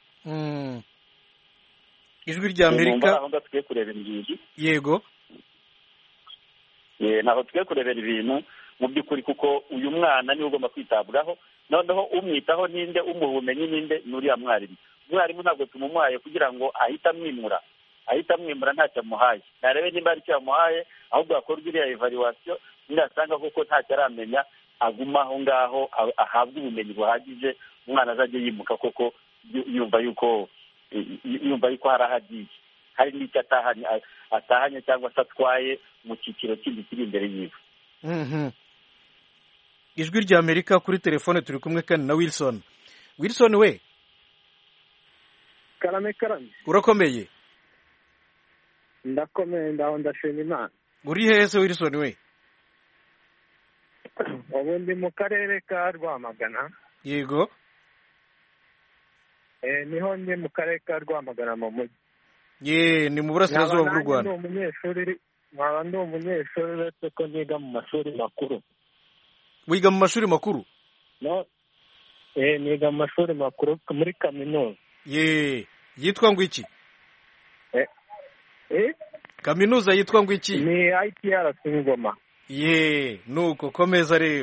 Ijwi rya Amerika aho tugiye kurebera ibintu. Yego, ntaho tugiye kurebera ibintu mu by'ukuri, kuko uyu mwana niwe ugomba kwitabwaho. Noneho umwitaho ninde, umuha ubumenyi ninde? Ni uriya mwarimu. Umwarimu ntabwo tumumuhaye kugira ngo ahite amwimura, ahita amwimura ntacyo amuhaye. Narebe nimba ari icyo yamuhaye, ahubwo hakorwa iriya evaluation, nidasanga kuko ntacyo aramenya, aguma aho ngaho, ahabwe ubumenyi buhagije, umwana azajya yimuka koko yumva yuko yumva yuko hari ahagiye, hari n'icyo atahanye atahanye cyangwa se atwaye mu cyiciro kindi kiri imbere yiwe. Ijwi rya Amerika kuri telefone turi kumwe kandi na Wilson. Wilson we, karame karame, urakomeye? Ndakomeye, ndaho ndashima Imana. Uri hehe se Wilson we? Ubu ndi mu karere ka Rwamagana. Yego. Eh, niho ndi mu karere ka Rwamagana mu mujyi. Ye, ni mu burasirazuba bw'u Rwanda. Ndi umunyeshuri, nkaba ndi umunyeshuri uretse ko niga mu mashuri makuru. Wiga mu mashuri makuru? No. Eh, niga mu mashuri makuru muri kaminuza. Ye, yitwa ngo iki? Eh. Eh? Kaminuza yitwa ngo iki? Ni I P R Ngoma. Ye, nuko komeza rero.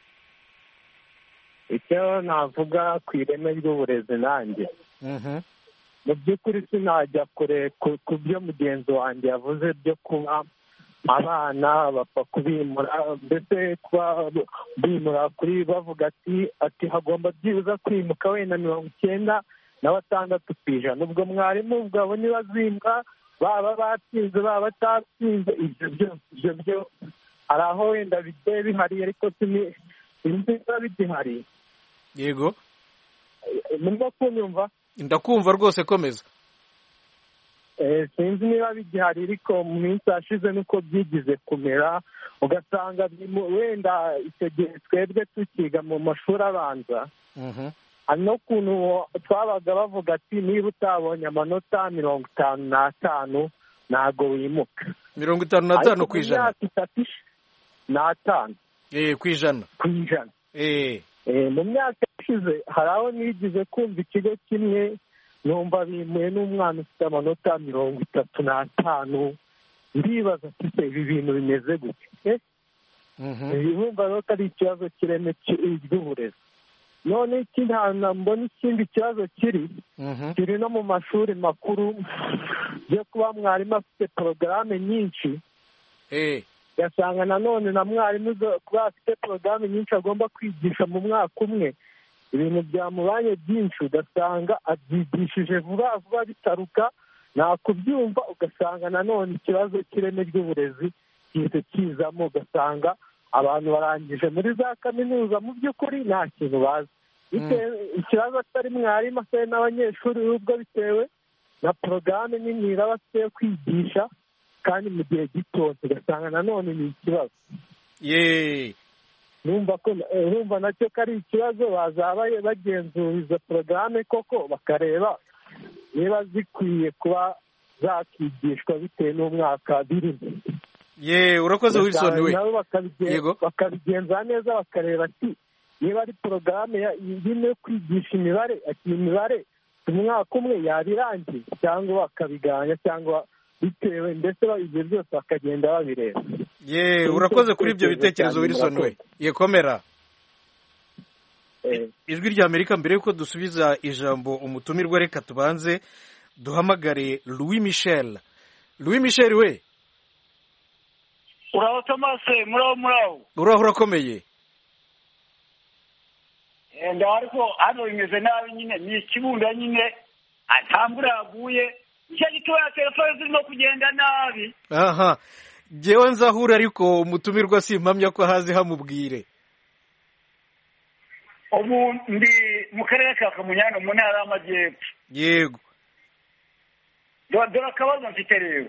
Icyo navuga ku ireme ry'uburezi nanjye. Mhm. Mu by'ukuri sinajya kure ku byo mugenzi wanjye yavuze byo kuba abana bapfa kubimura, mbese kuba bimura kuri bavuga ati ati hagomba byibuza kwimuka wenda mirongo icyenda na batandatu ku ijana. Ubwo mwarimu ubwo abo nibazimbwa, baba batsinze baba batatsinze, ibyo byose ibyo byo hari aho wenda bigiye bihari, ariko sinzi niba bigihari. Yego, murimo kunyumva? Ndakumva rwose, komeza. Eh, sinzi niba bigihari, ariko mu minsi yashize nuko byigize kumera, ugasanga wenda icyo gihe twebwe tukiga mu mashuri abanza, hari n'ukuntu twabaga bavuga ati niba utabonye amanota mirongo itanu n'atanu ntabwo wimuka. Mirongo itanu n'atanu ku ijana? n'atanu ku ijana. ku ijana. Mu myaka ishize hari aho nigize kumva ikigo kimwe numva bimuye n'umwana ufite amanota mirongo itatu n'atanu. Ndibaza ati ibi bintu bimeze gute? Bumva rero ko ari ikibazo kireme ry'uburezi. none ikindi hantu mbona ikindi kibazo kiri kiri no mu mashuri makuru byo kuba mwarimu afite porogaramu nyinshi ugasanga nanone na mwarimu kuba afite porogaramu nyinshi agomba kwigisha mu mwaka umwe ibintu byamubanye byinshi ugasanga abyigishije vuba vuba bitaruka nta kubyumva ugasanga nanone ikibazo cy'ireme ry'uburezi gihita kizamo ugasanga abantu barangije muri za kaminuza mu by'ukuri nta kintu bazi ikibazo atari mwarimu atari n'abanyeshuri ubwo bitewe na porogaramu nini baba bafite kwigisha kandi mu gihe gito ugasanga nanone ni ikibazo yeee numva ko urumva nacyo ko ari ikibazo bazaba bagenzura izo porogaramu koko bakareba niba zikwiye kuba zakigishwa bitewe n'umwaka birimo yeee urakoze Wilson we nabo bakabigenza neza bakareba ati niba ari porogaramu irimo yo kwigisha imibare ati imibare umwaka umwe yabirangiye cyangwa bakabigabanya cyangwa bitewe ndetse ibyo byose bakagenda babireba yeee urakoze kuri ibyo bitekerezo Wilson we yekomera ijwi rya Amerika mbere yuko dusubiza ijambo umutumirwa reka tubanze duhamagare Louis Michel Louis Michel we uraho Tomase muraho muraho uraho urakomeye ndaho ariko hano bimeze nabi nyine ni ikibunda nyine atambura yaguye icyo gitoya telefone zirimo kugenda nabi aha jyewe nzahura ariko umutumirwa simpamya ko hazi hamubwire ubu ndi mu karere ka Kamonyi mu ntara y'Amajyepfo yego dore akabazo mfite rero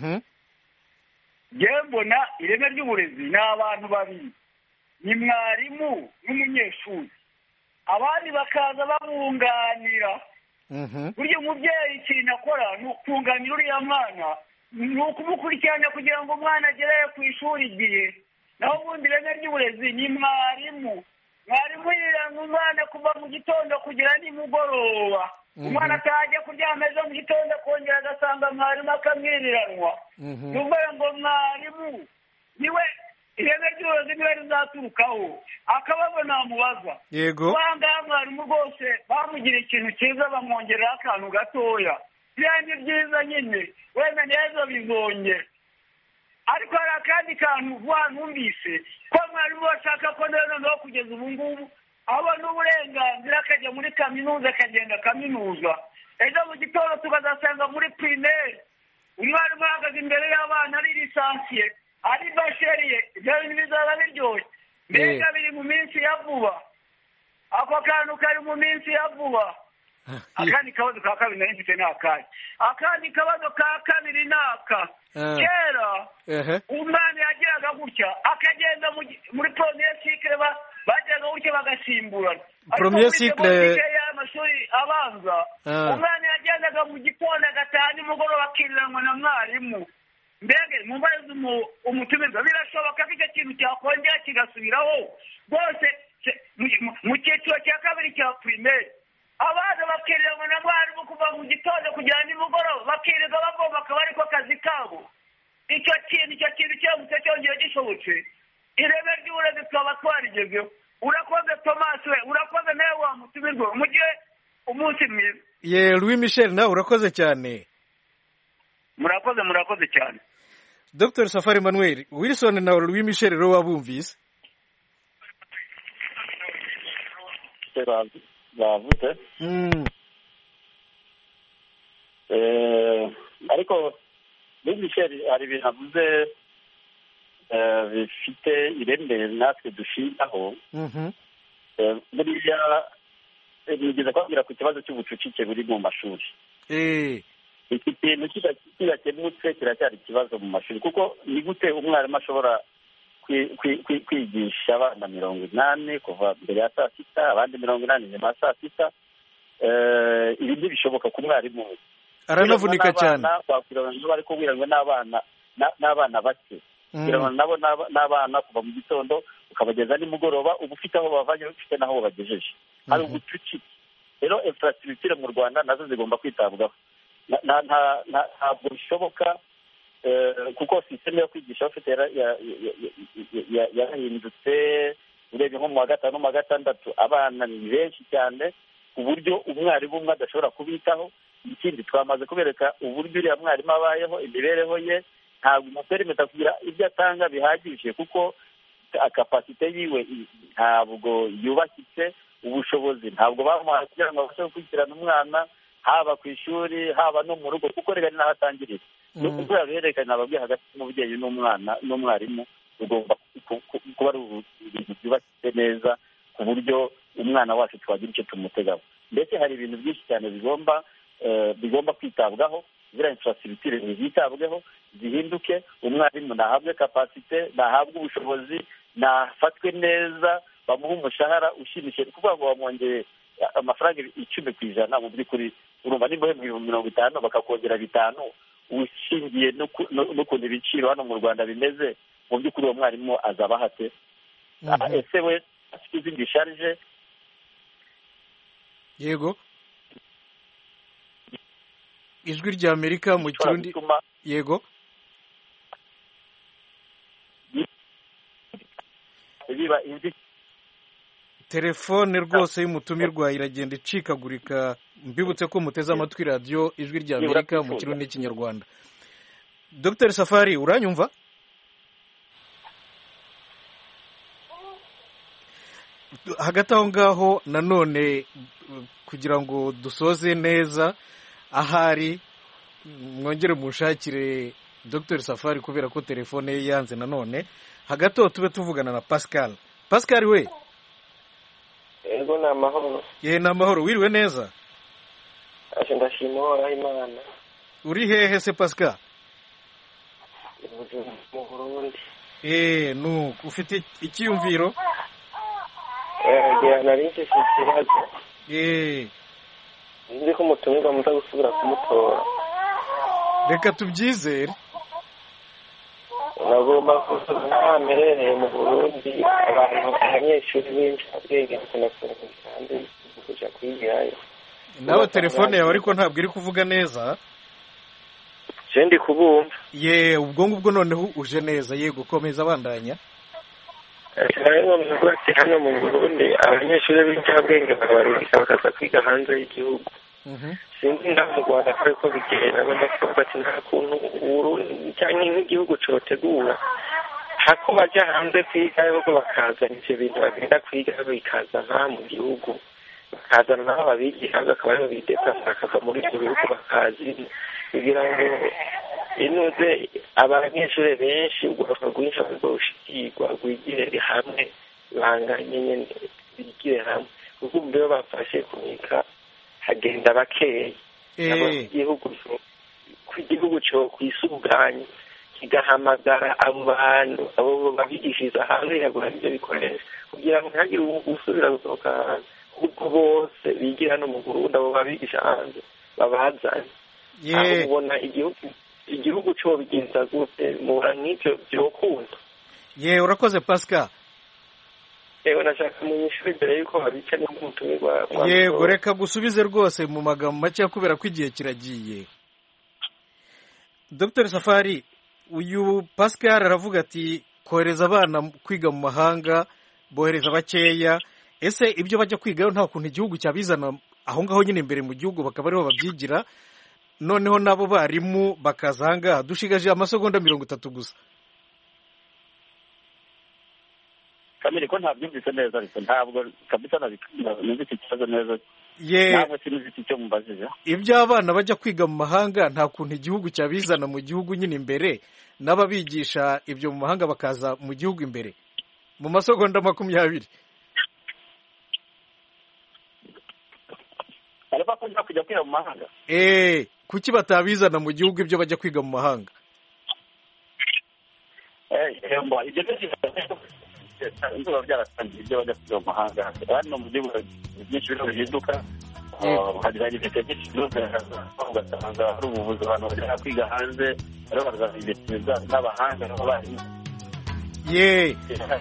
njyewe mbona ireme ry'uburezi ni abantu babiri ni mwarimu n'umunyeshuri abandi bakaza babunganira burya umubyeyi ikintu akora ni ukunganira uriya mwana ni ukumukurikirana kugira ngo umwana agere ku ishuri igihe naho ubundi ireme ry'uburezi ni mwarimu mwarimu yiranga umwana kuva mu gitondo kugera nimugoroba umwana atajya kuryama ejo mu gitondo akongera agasanga mwarimu akamwiriranwa ni ukuvuga ngo mwarimu niwe ireme ry'uburezi niwe rizaturukaho akabazo namubaza yego ngaha mwarimu rwose bamugira ikintu cyiza bamwongereraho akantu gatoya biriya ni byiza nyine wenda neza bizongera ariko hari akandi kantu wanumvise ko mwarimu bashaka ko noneho kugeza ubu ngubu abona uburenganzira akajya muri kaminuza akagenda kaminuza ejo mu gitondo tukazasanga muri pirimeri umwarimu ahagaze imbere y'abana ari lisansiye ari basheriye ibyo bintu bizaba biryoshye mbega biri mu minsi ya vuba ako kantu kari mu minsi ya vuba akandi kabazo ka kabiri nari mfite ni akanya akandi kabazo ka kabiri ni aka kera umwana yagiraga gutya akagenda muri poromye sikire bajyaga gutya bagasimburana poromye sikire y'amashuri abanza umwana yagendaga mu gitondo agataha nimugoroba akiriranwa na mwarimu mbega mumbaze umutumirwa birashoboka ko icyo kintu cyakongera kigasubiraho rwose mu cyiciro cya kabiri cya pirimeri abana bakiriranwa na mwarimu kuva mu gitondo kugera nimugoroba bakirirwa bagomba akaba ariko kazi kabo icyo kintu icyo kintu kiramutse cyongera gishobotse ireme ry'uburezi tukaba twarigezeho urakoze Tomasi we urakoze nawe wamutumirwa umugire umunsi mwiza ye Louis Michel nawe urakoze cyane murakoze murakoze cyane Dr Safari Emmanuel Wilson na Louis Michel rero wabumvise bavuze ariko Louis Michel hari ibintu avuze bifite ireme natwe dushingaho buriya nigeze kubabwira ku kibazo cy'ubucucike buri mu mashuri iki kintu kidakemutse kiracyari ikibazo mu mashuri kuko ni gute umwarimu ashobora kwigisha abana mirongo inani kuva mbere ya saa sita abandi mirongo inani nyuma ya saa sita ibi ntibishoboka ku mwarimu aranavunika cyane bari kubwiranwa n'abana n'abana bake kugira nabo n'abana kuva mu gitondo ukabageza nimugoroba uba ufite aho bavanye ufite n'aho bagejeje hari ubucucike rero infrastructure mu Rwanda nazo zigomba kwitabwaho ntabwo bishoboka kuko sisiteme yo kwigisha bafite yarahindutse urebye nko mu wa gatanu no mu wa gatandatu abana ni benshi cyane ku buryo umwarimu umwe adashobora kubitaho. Ikindi twamaze kubereka uburyo uriya mwarimu abayeho, imibereho ye ntabwo imuperimeta kugira ibyo atanga bihagije, kuko kapasite yiwe ntabwo yubakitse, ubushobozi ntabwo bamuhaye kugira ngo abashe gukurikirana umwana haba ku ishuri haba no mu rugo, kuko reka ni naho atangirira. ni ukuvuga ruhererekanya ababyeyi hagati y'umubyeyi n'umwana n'umwarimu rugomba kuba ari ibintu byubakitse neza ku buryo umwana wacu twagira icyo tumutegaho. Ndetse hari ibintu byinshi cyane bigomba bigomba kwitabwaho, ziriya infrastructure zitabweho zihinduke, umwarimu nahabwe kapasite, nahabwe ubushobozi, nafatwe neza, bamuha umushahara ushimishije, kuvuga ngo bamwongeye amafaranga icumi ku ijana, mu by'ukuri urumva nimba uhembwa ibihumbi mirongo itanu bakakongera bitanu, ushingiye n'ukuntu ibiciro hano mu Rwanda bimeze, mu by'ukuri uwo mwarimu azaba ahate? Ese we afite izindi sharije? Yego, ijwi rya Amerika mu Kirundi. Yego, telefone rwose y'umutumirwa iragenda icikagurika. Mbibutse ko muteze amatwi radiyo ijwi rya Amerika mu Kirundi n'Ikinyarwanda. Doctor Safari, uranyumva? Hagati aho ngaho nanone kugira ngo dusoze neza, ahari mwongere mushakire Doctor Safari kubera ko telefone ye yanze nanone. Hagati aho tube tuvugana na Pascal. Pascal we? Ego na mahoro. Ye na mahoro, wiriwe neza? Ashe ndashimora Imana. Uri hehe se Pascal? Mu Burundi. Eh, no, ufite ikiyumviro? Eh, ya narinje sisiraje. Eh. Ndi ko mutumirwa muza gusubira kumutora. Reka tubyizere. Nagomba kusubira amerereye mu Burundi, abantu abanyeshuri benshi abwenge bakunda kandi kuja kwigirayo. Nawe telefone yawe ariko ntabwo iri kuvuga neza. Je ndi kubumva. Ye, ubwo ngubwo noneho uje neza. Yego, komeza bandanya. Rero mu Rwanda hano mu Burundi abanyeshuri benshi abwenge babarurika bakaza kwiga hanze y'igihugu. Mhm. Sinzi nda mu Rwanda ko bigenda badakuba ati nta kuntu Burundi cyangwa nk'igihugu cyotegura hako baje hanze kwiga yuko bakazana ivyo bintu bagenda kwiga bikazana mu gihugu, bakazana nabo babigisha bakaba aribo bidepasa bakava muri ibyo bihugu bakazi kugira ngo inuze abanyeshuri benshi ugomba guhisha kuzoshikirwa gwigire hamwe banganye nyene bigire hamwe kuko mbere bafashe kunika hagenda bakeye igihugu igihugu cyo kwisuganya kigahamagara abo bantu abo babigishiriza hanze yagura ibyo bikoresha kugira ngo ntihagire usubira gusohoka kuko bose bigira no mu Burundi abo babigisha hanze babazanye. Aho ubona igihugu igihugu cyo bigenza gute mura n'ibyo byokunda. Ye, urakoze Pascal. Ewe nashaka munyishuri imbere yuko babica n'umutumirwa. Yego, reka gusubize rwose mu magambo make kubera ko igihe kiragiye. Doctor Safari, uyu Pascal aravuga ati kohereza abana kwiga mu mahanga, bohereza bakeya. Ese ibyo bajya kwigayo nta kuntu igihugu cyabizana aho ngaho nyine imbere mu gihugu bakaba ariho babyigira, noneho nabo barimu bakazanga dushigaje amasegonda mirongo itatu gusa. Kamere ko ntabyumvise neza ariko ntabwo kabisa nabifite ikibazo neza. Ye, ntabwo sinzi icyo mubajije. Ibyo abana bajya kwiga mu mahanga nta kuntu igihugu cyabizana mu gihugu nyine imbere, n'ababigisha ibyo mu mahanga bakaza mu gihugu imbere mu masegonda makumyabiri. Ariko ko njya kujya kwiga mu mahanga. Eh, kuki batabizana mu gihugu ibyo bajya kwiga mu mahanga? Eh, emba ibyo nzo byaratangiye ibyo bajya kwiga mu mahanga. Hano mu gihugu byinshi bino bihinduka. Hari hari ibitekerezo by'ubuvuzi ugasanga hari ubuvuzi abantu bajya kwiga hanze ariho bazabigeza n'abahanga n'abarimu. Ye,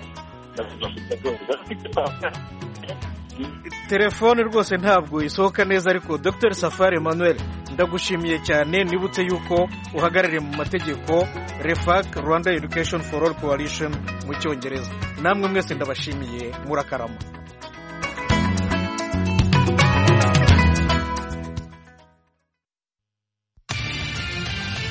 telefone rwose ntabwo isohoka neza, ariko Doctor Safari Emmanuel ndagushimiye cyane. Nibutse yuko uhagarariye mu mategeko REFAC, Rwanda Education for All Coalition mu cyongereza. Namwe mwese ndabashimiye, murakarama.